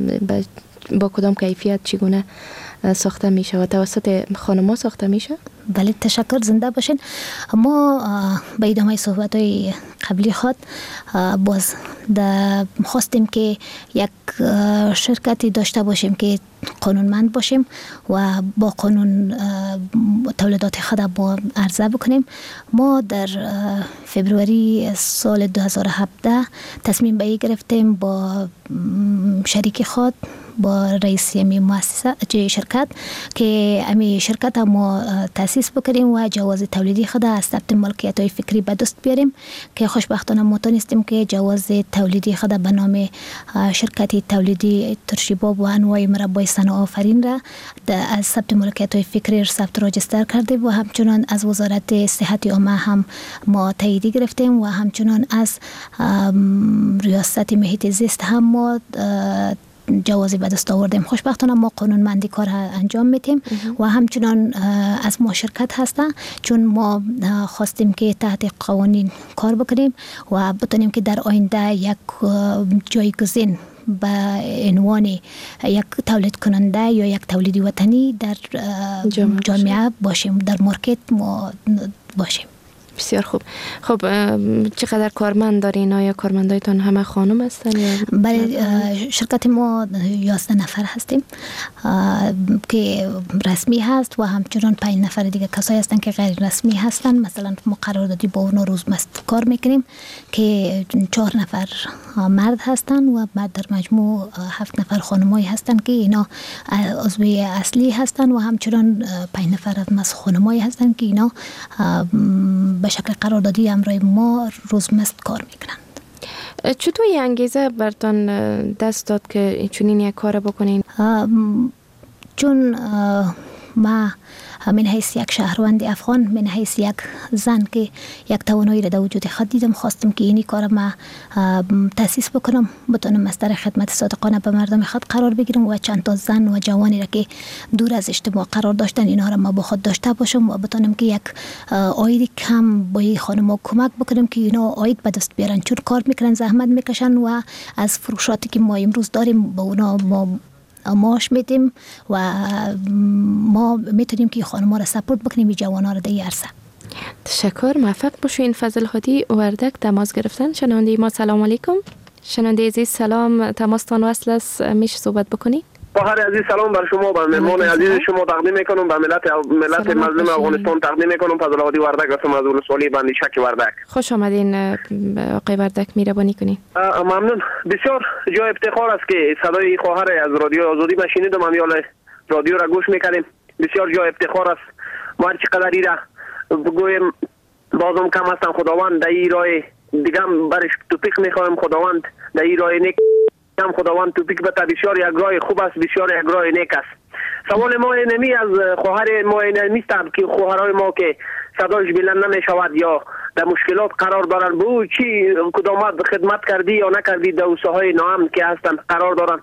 با کدام کیفیت چگونه ساخته میشه و توسط خانم‌ها ساخته میشه؟
بله تشکر، زنده باشین. ما به ادامه صحبت‌های قبلی خود باز خواستیم که یک شرکتی داشته باشیم که قانونمند باشیم و با قانون تولیدات خود با عرضه بکنیم. ما در فبروری سال 2017 تصمیم به این گرفتیم با شریک خود، با رئیس مؤسسه شرکت که امی شرکت ما تأسیس بکنیم و جواز تولیدی خود از ثبت ملکیت های فکری به دست بیاریم که خوشبختانه ما تونستیم که جواز تولیدی خود به نام شرکت تولیدی ترشیبا و انواع مربای صنع آفرین را از ثبت ملکیت های فکری ثبت راجستر کرده و همچنان از وزارت صحت عامه هم ما تاییدی گرفتیم و همچنان از ریاست محیط زیست هم ما جوازی به دست آوردیم. خوشبختانه ما قانونمندی کار انجام میتیم و همچنان از ما شرکت هسته، چون ما خواستیم که تحت قوانین کار بکنیم و بتونیم که در آینده یک جایگزین به عنوان یک تولید کننده یا یک تولیدی وطنی در جامعه باشیم، در مارکت ما باشیم.
بسیار خوب. خب چقدر کارمند دارین؟ آیا کارمندایتان همه خانم هستن؟
بله، شرکت ما 11 نفر هستیم که رسمی هست و همچنان 5 نفر دیگه کسایی هستن که غیر رسمی هستن. مثلا ما قراردادی با اونا روزمست کار میکنیم که 4 نفر مرد هستن و بعد در مجموع 7 نفر خانمایی هستن که اینا عضو اصلی هستن و همچنان 5 نفر از خانمایی هستن که اینا به شکل قراردادی همراه ما روزمست کار میکنند.
چطور این انگیزه برتان دست داد که چنین یک کار بکنین؟
چون ما من حیث یک شهروند افغان، من حیث یک زن که یک توانایی را در وجود خود دیدم، خواستم که اینی کار ما تأسیس بکنم، بتونم مصدر خدمت صادقانه به مردم خود قرار بگیرم و چند تا زن و جوانی را که دور از اجتماع قرار داشتن اینها را ما با خود داشته باشم و بتونم که یک آید کم با این خانم‌ها کمک بکنم که اینا آید به دست بیارن، چون کار میکنن، زحمت میکشن و از فروشاتی که ما امروز داریم با اونا ما معاش میدیم و ما میتونیم که خانم‌ها را سپورت بکنیم، جوان‌ها را در عرصه.
تشکر، موفق باشین. فضل هادی وردک تماس گرفتن. شنونده ما سلام علیکم. شنونده عزیز سلام، تماستان وصل است، میشه صحبت بکنی؟
خواهر عزیز سلام بر شما، بر مهمان عزیز شما تقدیم میکنم، به ملت مظلوم افغانستان تقدیم میکنم. فضل هادی وردک هستم از ولسوالی بندیشک وردک.
خوش آمدین آقای وردک، مهربانی کنین.
ممنون. بسیار جای افتخار است که صدای خواهر از رادیو آزادی ما شنیدم، امیال رادیو را گوش میکنیم. بسیار جای افتخار است. ما هر چقدر ایرا بگویم بازم کم هستم. خداوند در این راه دیگه برش توفیق میخوایم، خداوند در این راه نیک هم خداوند توفیق بده. بسیار یک راه خوب است، بسیار یک راه نیک است. سوال ما نمی از خواهر ما نیست که خواهرای ما که صدایش بلند نمیشود یا در مشکلات قرار دارن، بو چی کدامت خدمت کردی یا نکردی در ساحه نام که هستن قرار دارن.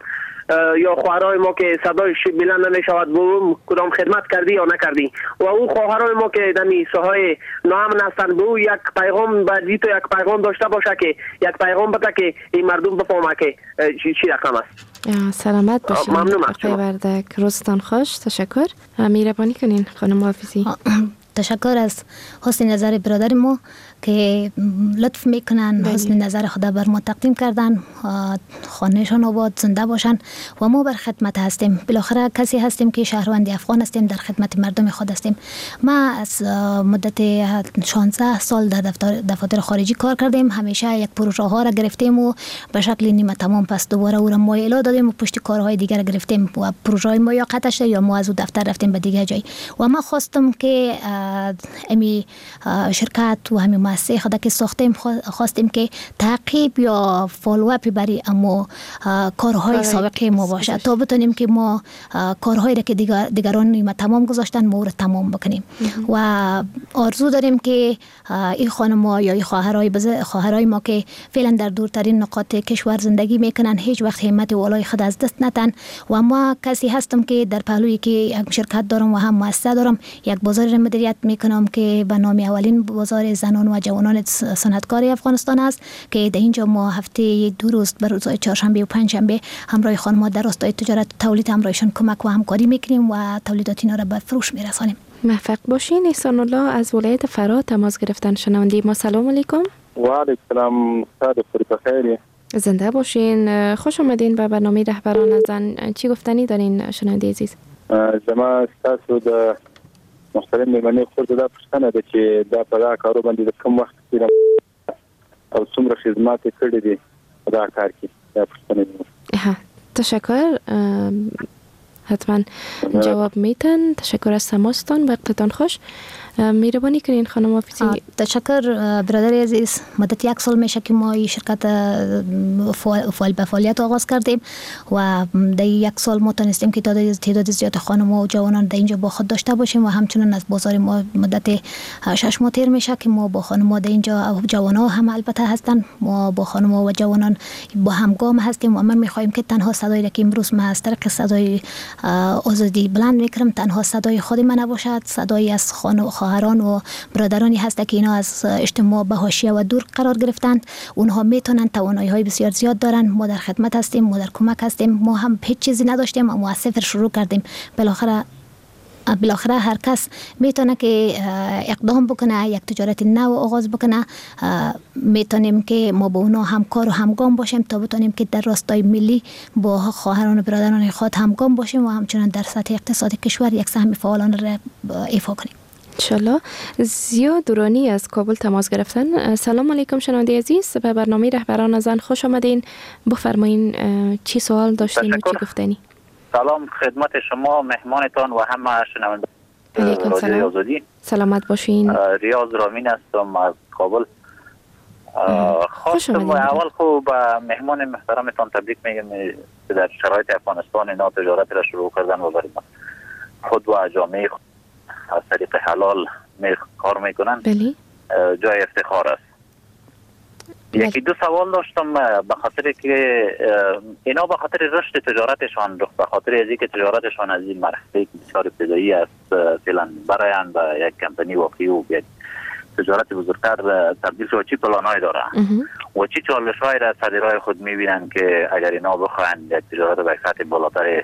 یا خواهرای ما که صدایش بلند نمیشود به کدام خدمت کردی یا نکردی و او خواهرای ما که در ساحای ناامن هستند به او یک پیغام بعدی تو یک پیغام داشته باشه که یک پیغام بده که این مردم بفهمه که چی رقم است.
سلامت باشین.
ممنون از شما.
وردک روزتان خوش. تشکر. مهربانی کنین خانم حافظی.
تشکر از حسن نظر برادر ما که لطف میکنن حسن نظر خدا بر ما تقدیم کردن. خانهشان آباد زنده باشن و ما بر خدمت هستیم. بالاخره کسی هستیم که شهروند افغان هستیم، در خدمت مردم خود هستیم. ما از مدت 16 سال در دفاتر خارجی کار کردیم. همیشه یک پروژه ها را گرفتیم و به شکل نیمه تمام پس دوباره او را مایل دادیم و پشت کارهای دیگر گرفتیم و پروژه های ما یا قطع شد یا ما از او دفتر رفتیم به دیگه جای. و ما خواستم که امی شرکت و همین مؤسسه خود که ساختیم خواستیم که تعقیب یا فالو اپ برای اما کارهای سابقه ما باشه تا بتونیم که ما کارهایی را که دیگران نیمه تمام گذاشتن ما را تمام بکنیم. و آرزو داریم که این خانم‌ها یا این خواهرای ما که فعلا در دورترین نقاط کشور زندگی میکنن هیچ وقت همت والای خود از دست ندن. و ما کسی هستم که در پهلوی که یک شرکت دارم و هم مؤسسه دارم، یک بازار را مدیریت میکنم که به نام اولین بازار زنان و جوانان صنعتکار افغانستان است که در اینجا ما هفته 2 روز بر روزهای چهارشنبه و پنجشنبه همراه خانم‌ها در راستای تجارت و تولید همراهشان کمک و همکاری میکنیم و تولیدات اینا را به فروش میرسانیم.
موفق باشین. احسان الله از ولایت فرات تماس گرفتن. شنونده ما سلام علیکم.
و علیکم السلام. بخیر.
زنده باشین. خوش آمدین به برنامه رهبران از زن. چی گفتنی دارین شنونده عزیز؟
زما تاسو د محترم میمنه خود دا پښتنه ده چې دا په دا کارو باندې د کوم وخت کې او څومره خدمات کړې دي دا کار کې دا پښتنه ده.
تشکر. حتما جواب میتن. تشکر از تماستان. وقتتان خوش. مهربانی کنین خانم حافظی.
تشکر برادر عزیز. مدت 1 سال میشه که ما این شرکت به فعالیت آغاز کردیم و در 1 سال ما تونستیم که تعداد زیاد خانم‌ها و جوانان در اینجا با خود داشته باشیم و همچنین از بازار ما مدت 6 ماه تیر میشه که ما با خانم‌ها در اینجا جوان‌ها هم البته هستن. ما با خانم‌ها و جوانان با همگام هستیم و ما می‌خوایم که تنها صدایی که امروز ما از طریق صدای آزادی بلند می‌کنم تنها صدای خود من نباشد، صدای از خواهران و برادرانی هست که اینا از اجتماع به حاشیه و دور قرار گرفتند. اونها میتونن توانایی‌های بسیار زیاد دارن. ما در خدمت هستیم، ما در کمک هستیم. ما هم هیچ چیزی نداشتیم اما از صفر شروع کردیم. بالاخره هر کس میتونه که اقدام بکنه، یک تجارت نو آغاز بکنه. میتونیم که ما با اونا همکار و همگام باشیم تا بتونیم که در راستای ملی با خواهران و برادران خود همگام باشیم و همچنین در سطح اقتصادی کشور یک سهم فعالانه را ایفا کنیم.
انشالله. زیا دورانی از کابل تماس گرفتن. سلام علیکم شنونده عزیز. به برنامه رهبران زن خوش آمدین. بفرمایین چی سوال داشتین و چی گفتنی؟
سلام خدمت شما مهمانتان و همه شنونده رادیو آزادی.
سلامت باشین.
ریاض رامین هستم از کابل. خواستم اول خوب به مهمان محترمتان تبریک میگم که در شرایط افغانستان اینا تجارت را شروع کردن و برای خود و جامعه از طریق حلال کار میکنن. جای افتخار است. یکی 2 سوال داشتم به خاطر که اینا به خاطر رشد تجارتشان به خاطر از اینکه تجارتشان از این مرحله بسیار ابتدایی است فعلا براین به یک کمپانی واقعی و یک تجارت بزرگتر تبدیل شد چی پلانای داره و چی چالش‌های را صدرای خود میبینن که اگر اینا بخواهند یک تجارت به سطح بالاتر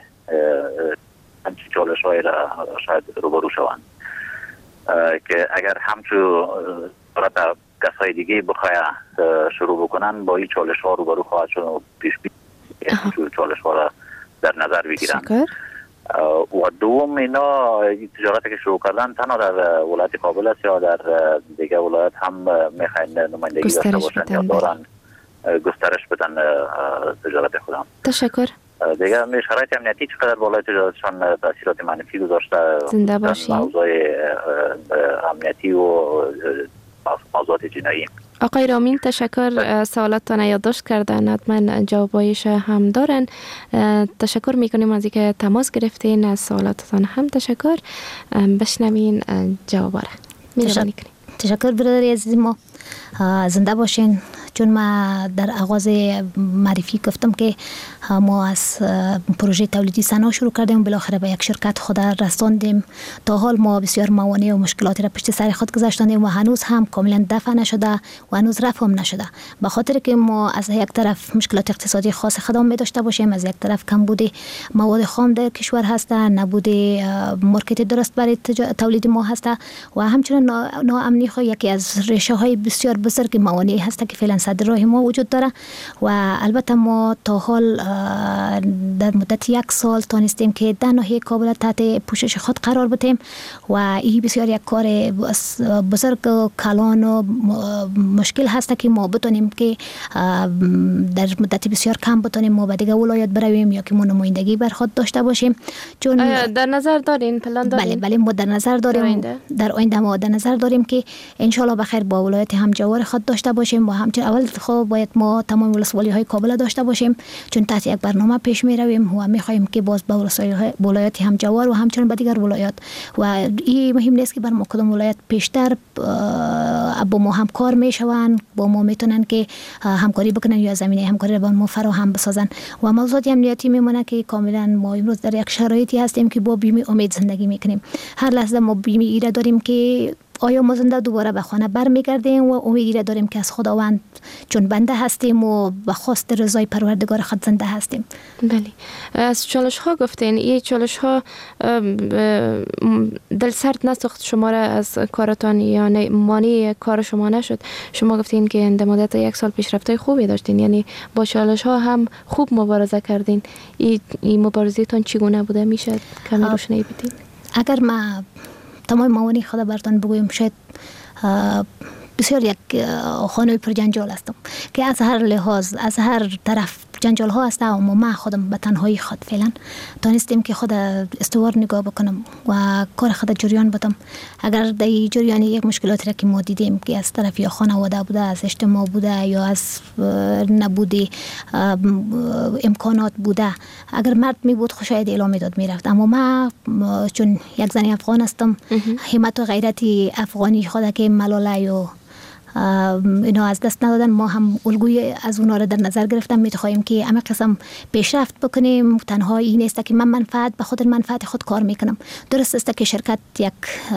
همچی چالش‌های را شاید روبرو شوند که اگر همچو تجارت کسای دیگه بخواه شروع بکنن با این چالش ها روبرو خواهد شد و پیش بینی چالش ها را در نظر بگیرن. و دوم اینا تجارتی که شروع کردن تنها در ولایت کابل است یا در دیگه ولایت هم میخواین نمایندگی داشته باشن یا دارن گسترش بدن تجارت خودم.
تشکر.
دیگه شرایط امنیتی چقدر بالای تجارتشان تاثیرات منفی گذاشته؟
زنده باشین.
موضوع امنیتی و موضوعات جنایی.
آقای رامین تشکر. سوالاتتان یادداشت کردن حتما جوابایش هم دارن. تشکر میکنیم از اینکه تماس گرفتین. از سوالاتتان هم تشکر. بشنوین جوابا را.
تشکر برادر عزیز ما. زنده باشین. چون ما در آغاز معرفی گفتم که ما از پروژه تولیدی صنایع شروع کردیم، بالاخره به یک شرکت خود رساندیم. تا حال ما بسیار موانع و مشکلاتی را پشت سر خود گذاشتیم و هنوز هم کاملا دفع نشده و هنوز رفع هم نشده، به خاطر که ما از یک طرف مشکلات اقتصادی خاص خودمون می داشته باشیم، از یک طرف کمبود مواد خام در کشور هست، نبود مارکت درست برای تولید ما هست و همچنین ناامنی خو یکی از ریشه های بسیار بزرگ موانعی هست که فعلا صدر راه ما وجود داره. و البته ما تا حال در مدت 1 سال تانستیم که در ناحیه کابل تحت پوشش خود قرار بدیم و این بسیار یک کار بزرگ و کلان و مشکل هست که ما بتونیم که در مدت بسیار کم بتونیم ما به دیگه ولایت برویم یا که ما نمایندگی بر خود داشته باشیم. چون
در نظر دارین پلان دارین؟
بله ما در نظر داریم در آینده ما در نظر داریم که ان شاء الله بخیر با ولایت همجوار خود داشته باشیم و همچنین اول خب باید ما تمام ولسوالی های کابل داشته باشیم، چون تحت یک برنامه پیش می رویم و می خواهیم که باز با ولایت همجوار و همچنین با دیگر ولایات و این مهم نیست که بر ما کدام ولایت پیشتر با ما همکار می شوند، با ما میتونن که همکاری بکنن یا زمینه همکاری با ما فراهم بسازن. و موضوعات امنیتی میمونه که کاملا ما امروز در یک شرایطی هستیم که با بیمه امید زندگی میکنیم. هر لحظه ما بیمه ایره داریم که آیا ما زنده دوباره به خانه برمیگردیم و امیدی را داریم که از خداوند چون بنده هستیم و به خواست رضای پروردگار خود زنده هستیم.
بله. از چالش ها گفتین، این چالش ها دل سرد نساخت شما را از کارتان یا مانع کار شما نشد؟ شما گفتین که در مدت 1 سال پیشرفت خوبی داشتین، یعنی با چالش ها هم خوب مبارزه کردین. این مبارزتان چگونه بوده؟ میشه کمی روشنایی بدین؟
اگر ما تمام موانع خود براتون بگویم شاید بسیار یک خانه پر جنجال هستم که از هر لحاظ از هر طرف جنجال ها هست و ما خودم به تنهایی خود فعلا تانستیم که خود استوار نگاه بکنم و کار خود جریان بدم. اگر در جریان یک مشکلاتی را که ما دیدیم که از طرف یا خانواده بوده، از اجتماع بوده یا از نبود امکانات بوده، اگر مرد می بود شاید اعلام داد می رفت. اما ما چون یک زن افغان هستم، همت و غیرت افغانی خود که ملاله و اینا از دست ندادن، ما هم الگوی از اونا رو در نظر گرفتم. می‌خوایم که همه قسم پیشرفت بکنیم. تنها این نیست که من منفعت به خاطر منفعت خود کار میکنم. درست است که شرکت یک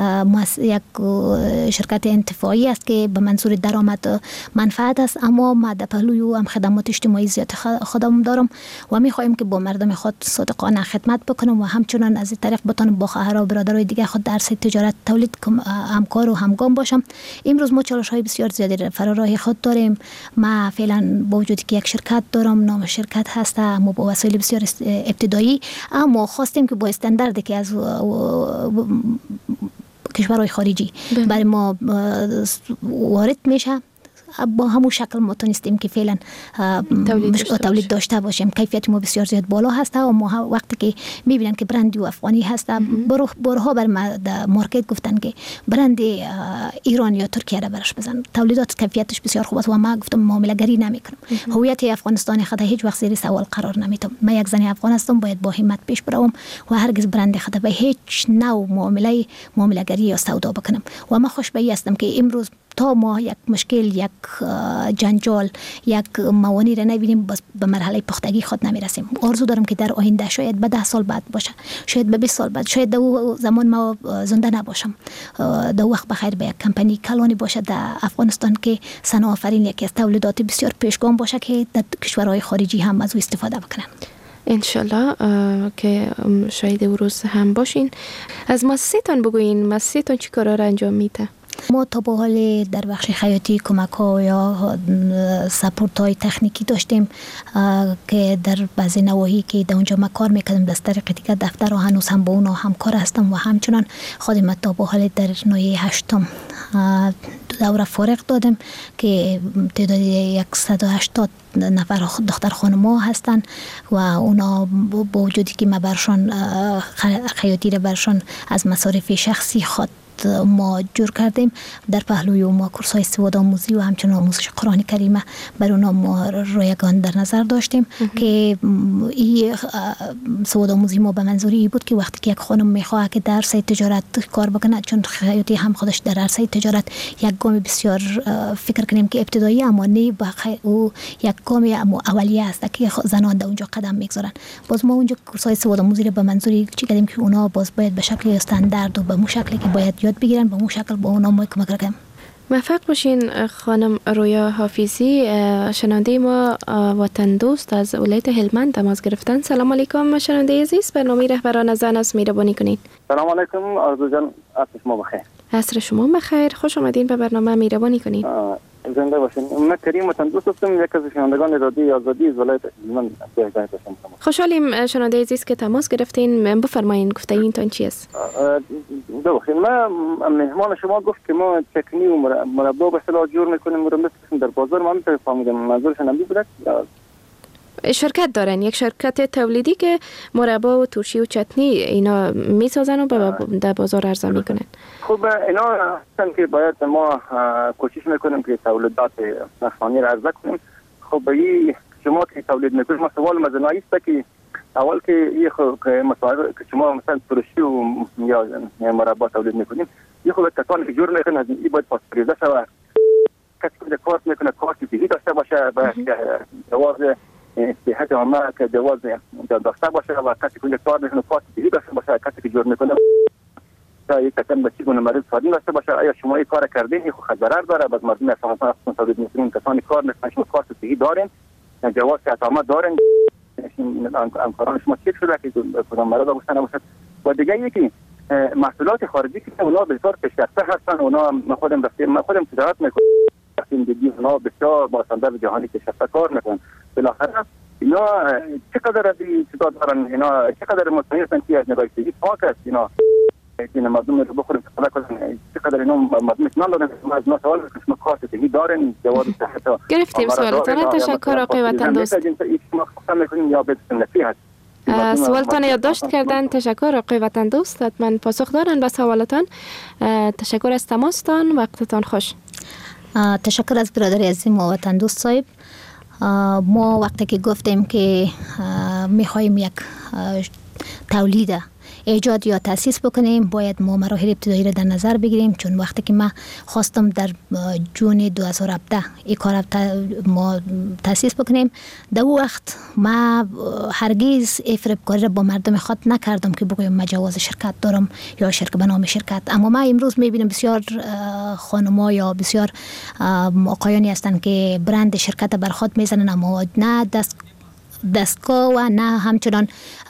شرکت انتفاعی است که به منظور درآمد منفعت است، اما ما در پهلوی هم خدمات اجتماعی زیاد خودم دارم و می‌خوایم که با مردم خود صادقانه خدمت بکنم و همچنان از این طریق بتونم با خواهر و برادرای دیگه خود در سطح تجارت تولید همکار و همگام باشم. امروز ما چالش‌های بسیار زیادی فراراه خود داریم. ما فعلا با وجودی که یک شرکت دارم، نام شرکت هست، ما با وسایل بسیار ابتدایی، اما خواستیم که با استانداردی که از کشورهای خارجی برای ما وارد میشه با همون شکل ما تونستیم که فعلا تولید داشته باشیم. کیفیت ما بسیار زیاد بالا هست و ما وقتی که میبینن که برند افغانی هست، بارها بر ما در مارکت گفتن که برند ایران یا ترکیه را برش بزن، تولیدات کیفیتش بسیار خوب است و ما گفتم معامله گری نمیکنم. هویت افغانستان خود هیچ وقت زیر سوال قرار نمیدم. من یک زن افغان هستم، باید با همت پیش بروم و هرگز برند خود به هیچ نوع معامله گری یا سودا بکنم. و ما خوشبخت هستم که امروز تا ما یک مشکل، یک جنجال، یک موانع را نبینیم، به مرحله پختگی خود نمیرسیم. آرزو دارم که در آینده شاید به 10 سال بعد باشه، شاید به 20 سال بعد، شاید در زمان ما زنده نباشم، در وقت بخیر به یک کمپانی کلانی باشه در افغانستان که صنایع آفرین یکی از تولیدات بسیار پیشگام باشه که در کشورهای خارجی هم از او استفاده بکنن.
انشالله که شاید او روز هم باشین. از مؤسسه‌تان بگوین، مؤسسه‌تان چی کارا را انجام میده؟
ما تا به حال در بخش خیاطی کمک ها یا سپورت های تکنیکی داشتیم که در بعضی نواحی که در اونجا ما کار میکردم از طریق دیگه دفتر و هنوز هم با اونا همکار هستم و همچنان خدمت تا به حال در ناحیه 8 دوره فارغ دادم که تعداد 180 نفر دختر خانم‌ها هستن و اونا با وجودی که ما برشان خیاطی را برشان از مصارف شخصی خود ما جور کردیم. در پهلوی ما کورس‌های سواد آموزی و همچنین آموزش قرآن کریمه بر اونا ما رایگان در نظر داشتیم که این سواد آموزی ما به منظوری ای بود که وقتی که یک خانم میخواد که در عرصه تجارت کار بکنه، چون خیاطی هم خودش در عرصه تجارت یک گام بسیار فکر کنیم که ابتدایی اما نه او یک گام اولیه است که زنان در اونجا قدم میگذارن. باز ما اونجا کورس‌های سواد آموزی به منظوری چی کردیم که اونا باز باید به شکل استاندارد و به مو شکلی که باید یاد بگیرن به مو شکل با اونا ما کمک کنیم.
موفق باشین خانم رویا حافظی. شنونده ما وطن دوست از ولایت هلمند تماس گرفتن. سلام علیکم شنونده عزیز، برنامه رهبران زن است، مهربانی کنید.
سلام علیکم آرزو جان، عصر شما بخیر.
عصر شما بخیر، خوش آمدین به برنامه، مهربانی کنید.
زنده باشین. من کریم وطن دوست هستم، یک از شنوندگان رادیو آزادی از ولایت هلمند هستم.
خوشحالیم شنونده عزیز که تماس گرفتین. بفرمایین گفته این تان چی است؟
ببخشید، ما مهمان شما گفت که ما چکنی و مربا به اصطلاح جور میکنیم و مثل در بازار. ما میفهمیدم منظورشون هم بود.
شرکت دارن، یک شرکت تولیدی که مربا و ترشی و چتنی اینا میسازن و در بازار عرضه میکنن.
خب اینا هستن که باید ما کوشش میکنیم که تولیدات نفسانی را عرضه کنیم. خب این شما که تولید میکنید، ما سوال مزنایی است که اول که این مسائل که شما مثلا ترشی و یا مربا تولید میکنیم، یه خود کسانی که جور میکنن از این باید پاسپریزه شود. کسی که کارت میکنه کارت دیگه داشته باشه با جواز صحت عامه که جواز داشته باشه و کسی که کار میکنه کارت دیگه داشته باشه. کسی که جور میکنه تا یک کسان بچه گونه مریض سالم داشته باشه. آیا شما این کار کردین؟ این خود ضرر داره. بعد مردم افغانستان تولید میکنین کسانی کار میکنن شما کارت دیگه دارین، جواز صحت عامه دارین، همکاران شما چک شده که کدام مرض داشته نباشد. و دیگه یکی محصولات خارجی که اونا بسیار پیشرفته هستن، اونا ما خودم تجارت میکنیم، اونا بسیار با استاندارد جهانی پیشرفته کار میکنن. بالاخره اینا چقدر از استعداد دارن، اینا چقدر مطمئن هستن که از نگاه سیاسی پاک است. اینا مردم رو بخوریم استفاده کنن، چقدر اینا مردم اطمینان دارن. ما از سوال شما کارت دیگه دارن، جواز صحت
گرفتیم سوالتون. تشکر آقای وطن دوست. سوالتان یادداشت کردن. تشکر آقای وطن دوست، حتما پاسخ دارن به سوالتان. تشکر از تماستان، وقتتان خوش.
تشکر از برادر عزیز ما وطن دوست صاحب. ما وقتی که گفتیم که میخوایم یک تولید ایجاد یا تاسیس بکنیم، باید ما مراحل ابتدایی را در نظر بگیریم. چون وقتی که ما خواستم در جون 2017 این کار ما تاسیس بکنیم، در وقت ما هرگز افرابکاری را با مردم خود نکردم که بگویم ما جواز شرکت دارم یا شرکت به نام شرکت. اما ما امروز میبینیم بسیار خانم‌ها یا بسیار آقایانی هستند که برند شرکت بر خود میزنن، اما نه دستگاه و نه همچنان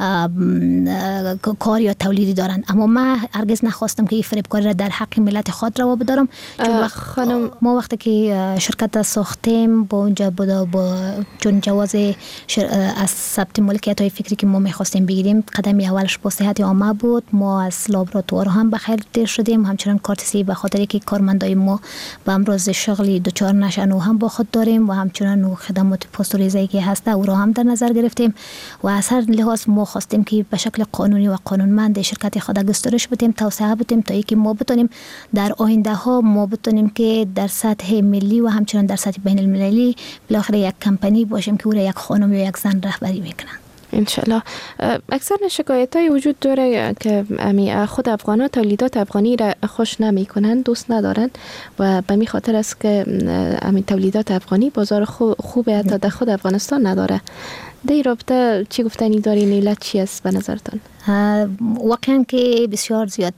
کار یا تولیدی دارن. اما ما هرگز نخواستم که این فریبکاری را در حق ملت خود روا بدارم. چون ما وقتی که شرکت ساختیم با اونجا چون جواز از ثبت ملکیت های فکری که ما میخواستیم بگیریم، قدم اولش با صحت عامه بود. ما از لابراتوار هم بخیر دیر شدیم، همچنان کارت سی به خاطر که کارمندای ما به امروز شغلی دچار نشن و هم با خود داریم و همچنان خدمات پاستوریزه‌ای که هست او را هم در نظر گرفتیم و از هر لحاظ ما خواستیم که به شکل قانونی و قانونمند شرکت خود گسترش بدیم، توسعه بدیم تا اینکه ما بتونیم در آینده ها ما بتونیم که در سطح ملی و همچنان در سطح بین المللی بالاخره یک کمپانی باشیم که او را یک خانم یا یک زن رهبری میکنن.
انشالله. اکثر شکایت های وجود داره که خود افغان‌ها تولیدات افغانی را خوش نمی کنند، دوست ندارند و به می خاطر است که تولیدات افغانی بازار خوبه حتی در خود افغانستان نداره. در این رابطه چی گفتنی دارین؟ علت چی است به نظرتان؟
واقعا که بسیار زیاد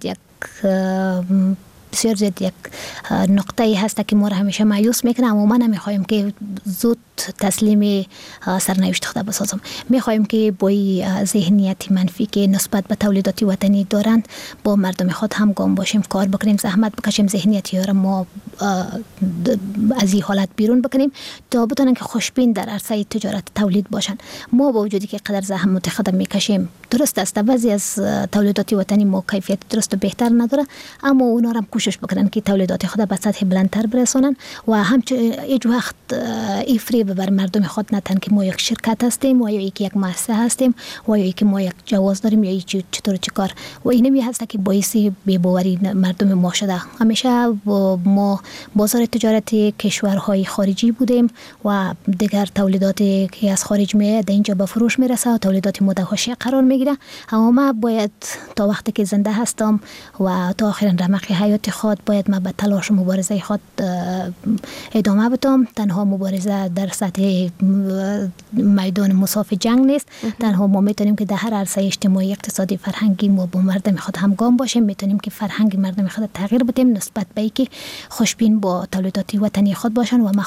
یک نقطه هست که ما را همیشه مایوس میکنه. اما ما نمیخوایم که زود تسلیم سرنوشت خود بسازم. میخوایم که با ذهنیت منفی که نسبت به تولیدات وطنی دارند با مردم خود همگام باشیم، کار بکنیم، زحمت بکشیم، ذهنیتی ها را ما از این حالت بیرون بکنیم تا بتونن که خوشبین در عرصه تجارت تولید باشن. ما با وجودی که قدر زحمت خود میکشیم، درست است بعضی از تولیدات وطنی ما کیفیت درست و بهتر نداره، اما اونا را کوشش کوشش بکنن که تولیدات خود به سطح بلندتر برسونن و همچنین هیچ وقت این فریب بر مردم خود نتن که ما یک شرکت هستیم و یا یک مؤسسه هستیم و یا که ما یک جواز داریم یا چطور چیکار و اینمی هست که باعث بی‌باوری مردم ما شده. همیشه ما بازار تجارتی کشورهای خارجی بودیم و دیگر تولیداتی که از خارج میاد اینجا به فروش میرسه و تولیدات متوحشی قرار میگیره. اما ما باید تا وقتی که زنده هستم و تا آخرین رمق حیات خود باید ما به تلاش مبارزه خود ادامه بدم. تنها مبارزه در سطح میدان مصاف جنگ نیست، تنها ما میتونیم که در هر عرصه اجتماعی اقتصادی فرهنگی ما با مردم خود همگام باشیم، میتونیم که فرهنگ مردم خود تغییر بدیم نسبت به اینکه خوشبین با تولیدات وطنی خود باشن و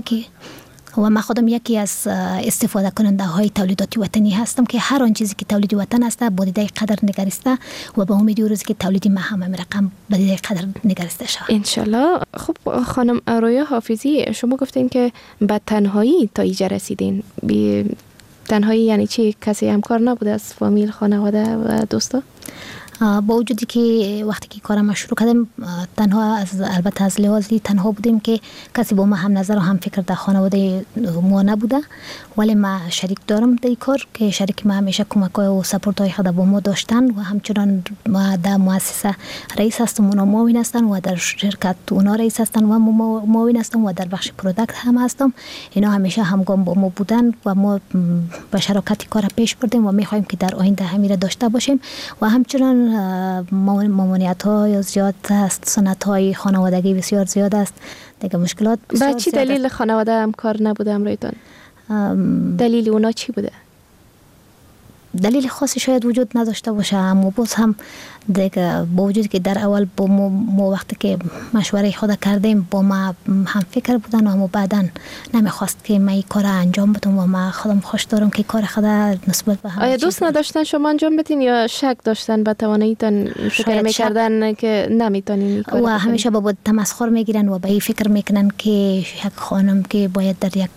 ما خودم یکی از استفاده کننده های تولیدات وطنی هستم که هر آن چیزی که تولید وطن است با دیده قدر نگریسته و به امید روزی که تولید ما هم رقم به دیده قدر نگریسته شود
ان شاء الله. خب خانم رویا حافظی، شما گفتین که به تنهایی تا اینجا رسیدین. تنهایی یعنی چی؟ کسی همکار نبوده از فامیل، خانواده و دوستا؟
با وجودی که وقتی که کارم شروع کردم تنها البته از لحاظی تنها بودیم که کسی با ما هم نظر و هم فکر در خانواده ما نبوده، ولی ما شریک دارم در کار که شریک ما همیشه کمک‌های و سپورت‌های خود با ما داشتن و همچنان ما در مؤسسه رئیس هستم، اونا معاون هستن و در شرکت اونا رئیس هستن و معاون هستم و در بخش پروداکت هم هستم. اینا همیشه همگام با ما بودن و ما به شراکت کار پیش بردیم و می‌خوایم که در آینده همین داشته باشیم و همچنان ممانعت‌های زیاد است، سنت‌های خانوادگی بسیار زیاد است، دیگه مشکلات بسیار
زیاد. با چی دلیل خانواده همکار نبوده امرویتون؟ دلیل اونا چی بوده؟
دلیل خاصی شاید وجود نداشته باشه، اما باز هم دیگه با وجود که در اول با ما وقتی که مشوره خود کردیم با ما هم فکر بودن و اما بعداً نمیخواست که ما این کار انجام بدم و ما خودم خوش دارم که کار خود نسبت به هم.
آیا دوست نداشتن شما انجام بدین یا شک داشتن به تواناییتان فکر میکردن که نمیتونین این کار
و همیشه با تمسخر میگیرن و به این فکر میکنن که یک خانم که باید در یک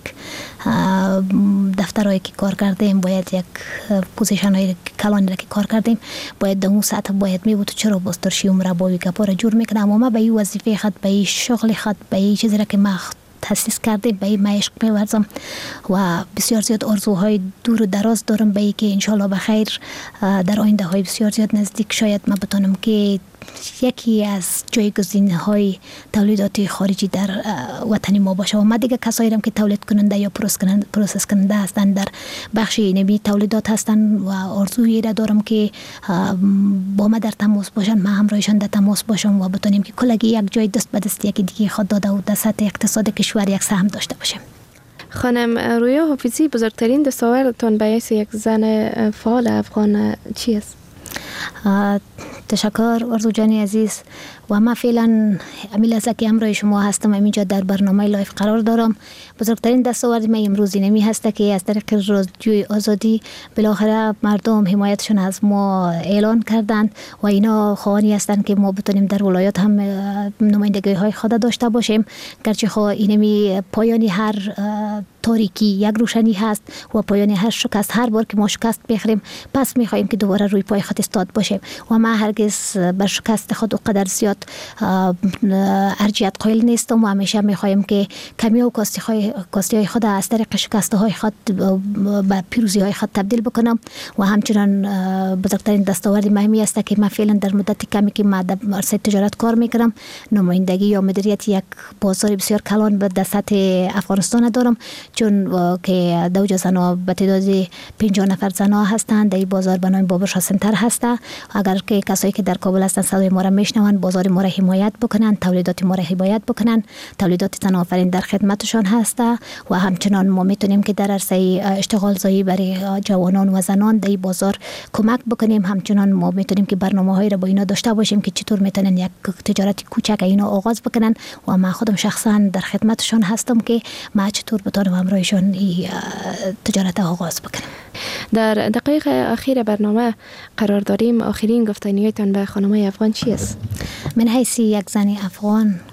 دفترهایی که کار کردیم، باید یک پوزیشن های کلانی را که کار کردیم باید در اون سطح باید می بود، چرا باز ترشی عمره باوی گپا را جور میکنم. اما ما به این وظیفه خود، به این شغل خود، به این چیزی را که ما تاسیس کردیم به این عشق می‌ورزم و بسیار زیاد آرزوهای دور و دراز دارم به این که انشالله بخیر در آینده های بسیار زیاد نزدیک شاید ما بتونم که یکی از جایگزین‌های تولیدات خارجی در وطن ما باشه و ما دیگه کسایی هم که تولید کننده یا پروسس کننده هستند در بخش نمی تولیدات هستند و آرزویی را دارم که با ما در تماس باشن، ما همراهشان در تماس باشم و بتونیم که کلگی یک جای دست به دست یکی دیگه خود داده و در سطح اقتصاد کشور یک سهم داشته باشیم.
خانم رویا حافظی، بزرگترین دستاوردتان به حیث یک زن فعال افغان چی است؟
تشکر آرزو جانی عزیز و ما فعلا امیل از که همراه شما هستم اینجا در برنامه لایف قرار دارم. بزرگترین دستاورد من امروز اینمی هست که از طریق رادیوی آزادی بالاخره مردم حمایتشون از ما اعلان کردند و اینا خواهانی هستند که ما بتونیم در ولایات هم نمایندگی های خود داشته باشیم، گرچه اینمی پایانی هر تاریکی یک روشنی هست و پایانی هر شکست، هر بار که ما شکست بخوریم پس می‌خوایم که دوباره روی پای خود ایستاد باشیم و ما هرگز بر شکست خود و قدر زیاد ارجحیت قائل نیستم و همیشه می‌خوایم که کمی و کاستی های خود از طریق شکست های خود به پیروزی های خود تبدیل بکنم و همچنان بزرگترین دستاورد مهمی است که من فعلا در مدت کمی که ما در عرصه تجارت کار میکنم نمایندگی یا مدیریت یک بازار بسیار کلان به سطح افغانستان دارم، چون که دوجه زنها به تعداد 50 نفر زنها هستند. در این بازار به نام بابرشاه سنتر هسته. اگر که کسایی که در کابل هستند صدای ما را میشنوند، بازار ما را حمایت بکنن، تولیدات ما را حمایت بکنن، تولیدات زن آفرین در خدمتشان هسته و همچنان ما میتونیم که در عرصه اشتغال زایی برای جوانان و زنان در این بازار کمک بکنیم. همچنان ما میتونیم که برنامه‌هایی را با اینا داشته باشیم که چطور میتونن یک تجارت کوچک اینا آغاز بکنن و ما خودم شخصا در خدمتشان هستم که ما چطور بتونم همراهشان تجارت آغاز بکنم.
در دقایق اخیر برنامه قرار داریم. آخرین گفتنیتان به خانم‌های افغان چی است؟
من حیث یک زن افغان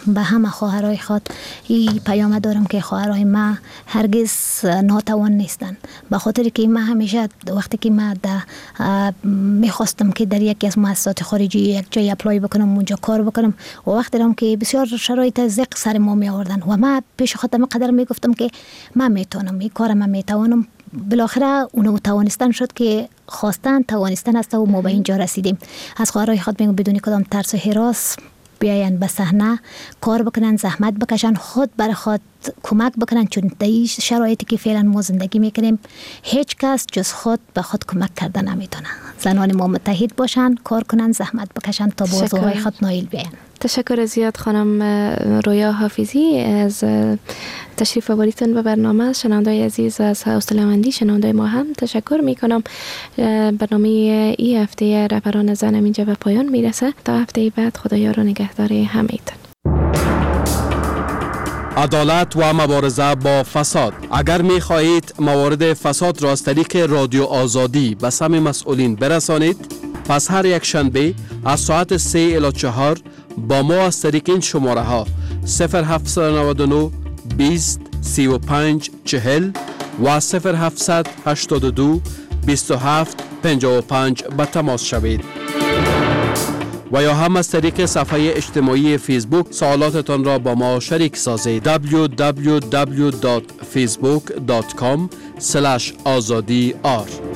به همه خواهرای خود این پیام دارم که خواهرای ما هرگز ناتوان نیستن، به خاطر که من همیشه وقتی که من میخواستم که در یکی از مؤسسات خارجی یک جای اپلای بکنم، اونجا کار بکنم، و وقتی دارم که بسیار شرایط زق سر ما می آوردن و من پیش خودم قدر میگفتم که من میتونم این کار، من میتوانم. بالاخره اونو توانستن شد که خواستن توانستن است و ما به اینجا رسیدیم. از خواهرای خود میگم بدون کدام ترس و هراس بیاین به صحنه کار بکنن، زحمت بکشن، خود برای خود کمک بکنن، چون در این شرایطی که فعلا ما زندگی میکنیم هیچ کس جز خود به خود کمک کرده نمیتونه. زنان ما متحد باشن، کار کنن، زحمت بکشن تا به آرزوهای خود نایل بیاین.
تشکر زیاد خانم رویا حافظی از تشریف آوریدن به برنامه. شنوندای عزیز از حوصله‌مندی شنوندای ما هم تشکر میکنم. برنامه این هفته رهبران زن اینجا به پایان میرسه. تا هفته بعد خدایا را نگهدار همه‌تان.
عدالت و مبارزه با فساد. اگر می خواهید موارد فساد را از طریق رادیو آزادی به سمع مسئولین برسانید، پس هر یک شنبه از ساعت 3 الی 4 با ما از طریق این شماره ها 0799 20 35 40 و 0782 27 55 به تماس شوید. و یا هم از طریق صفحه اجتماعی فیسبوک سوالاتتان را با ما شریک سازید. www.facebook.com/azadi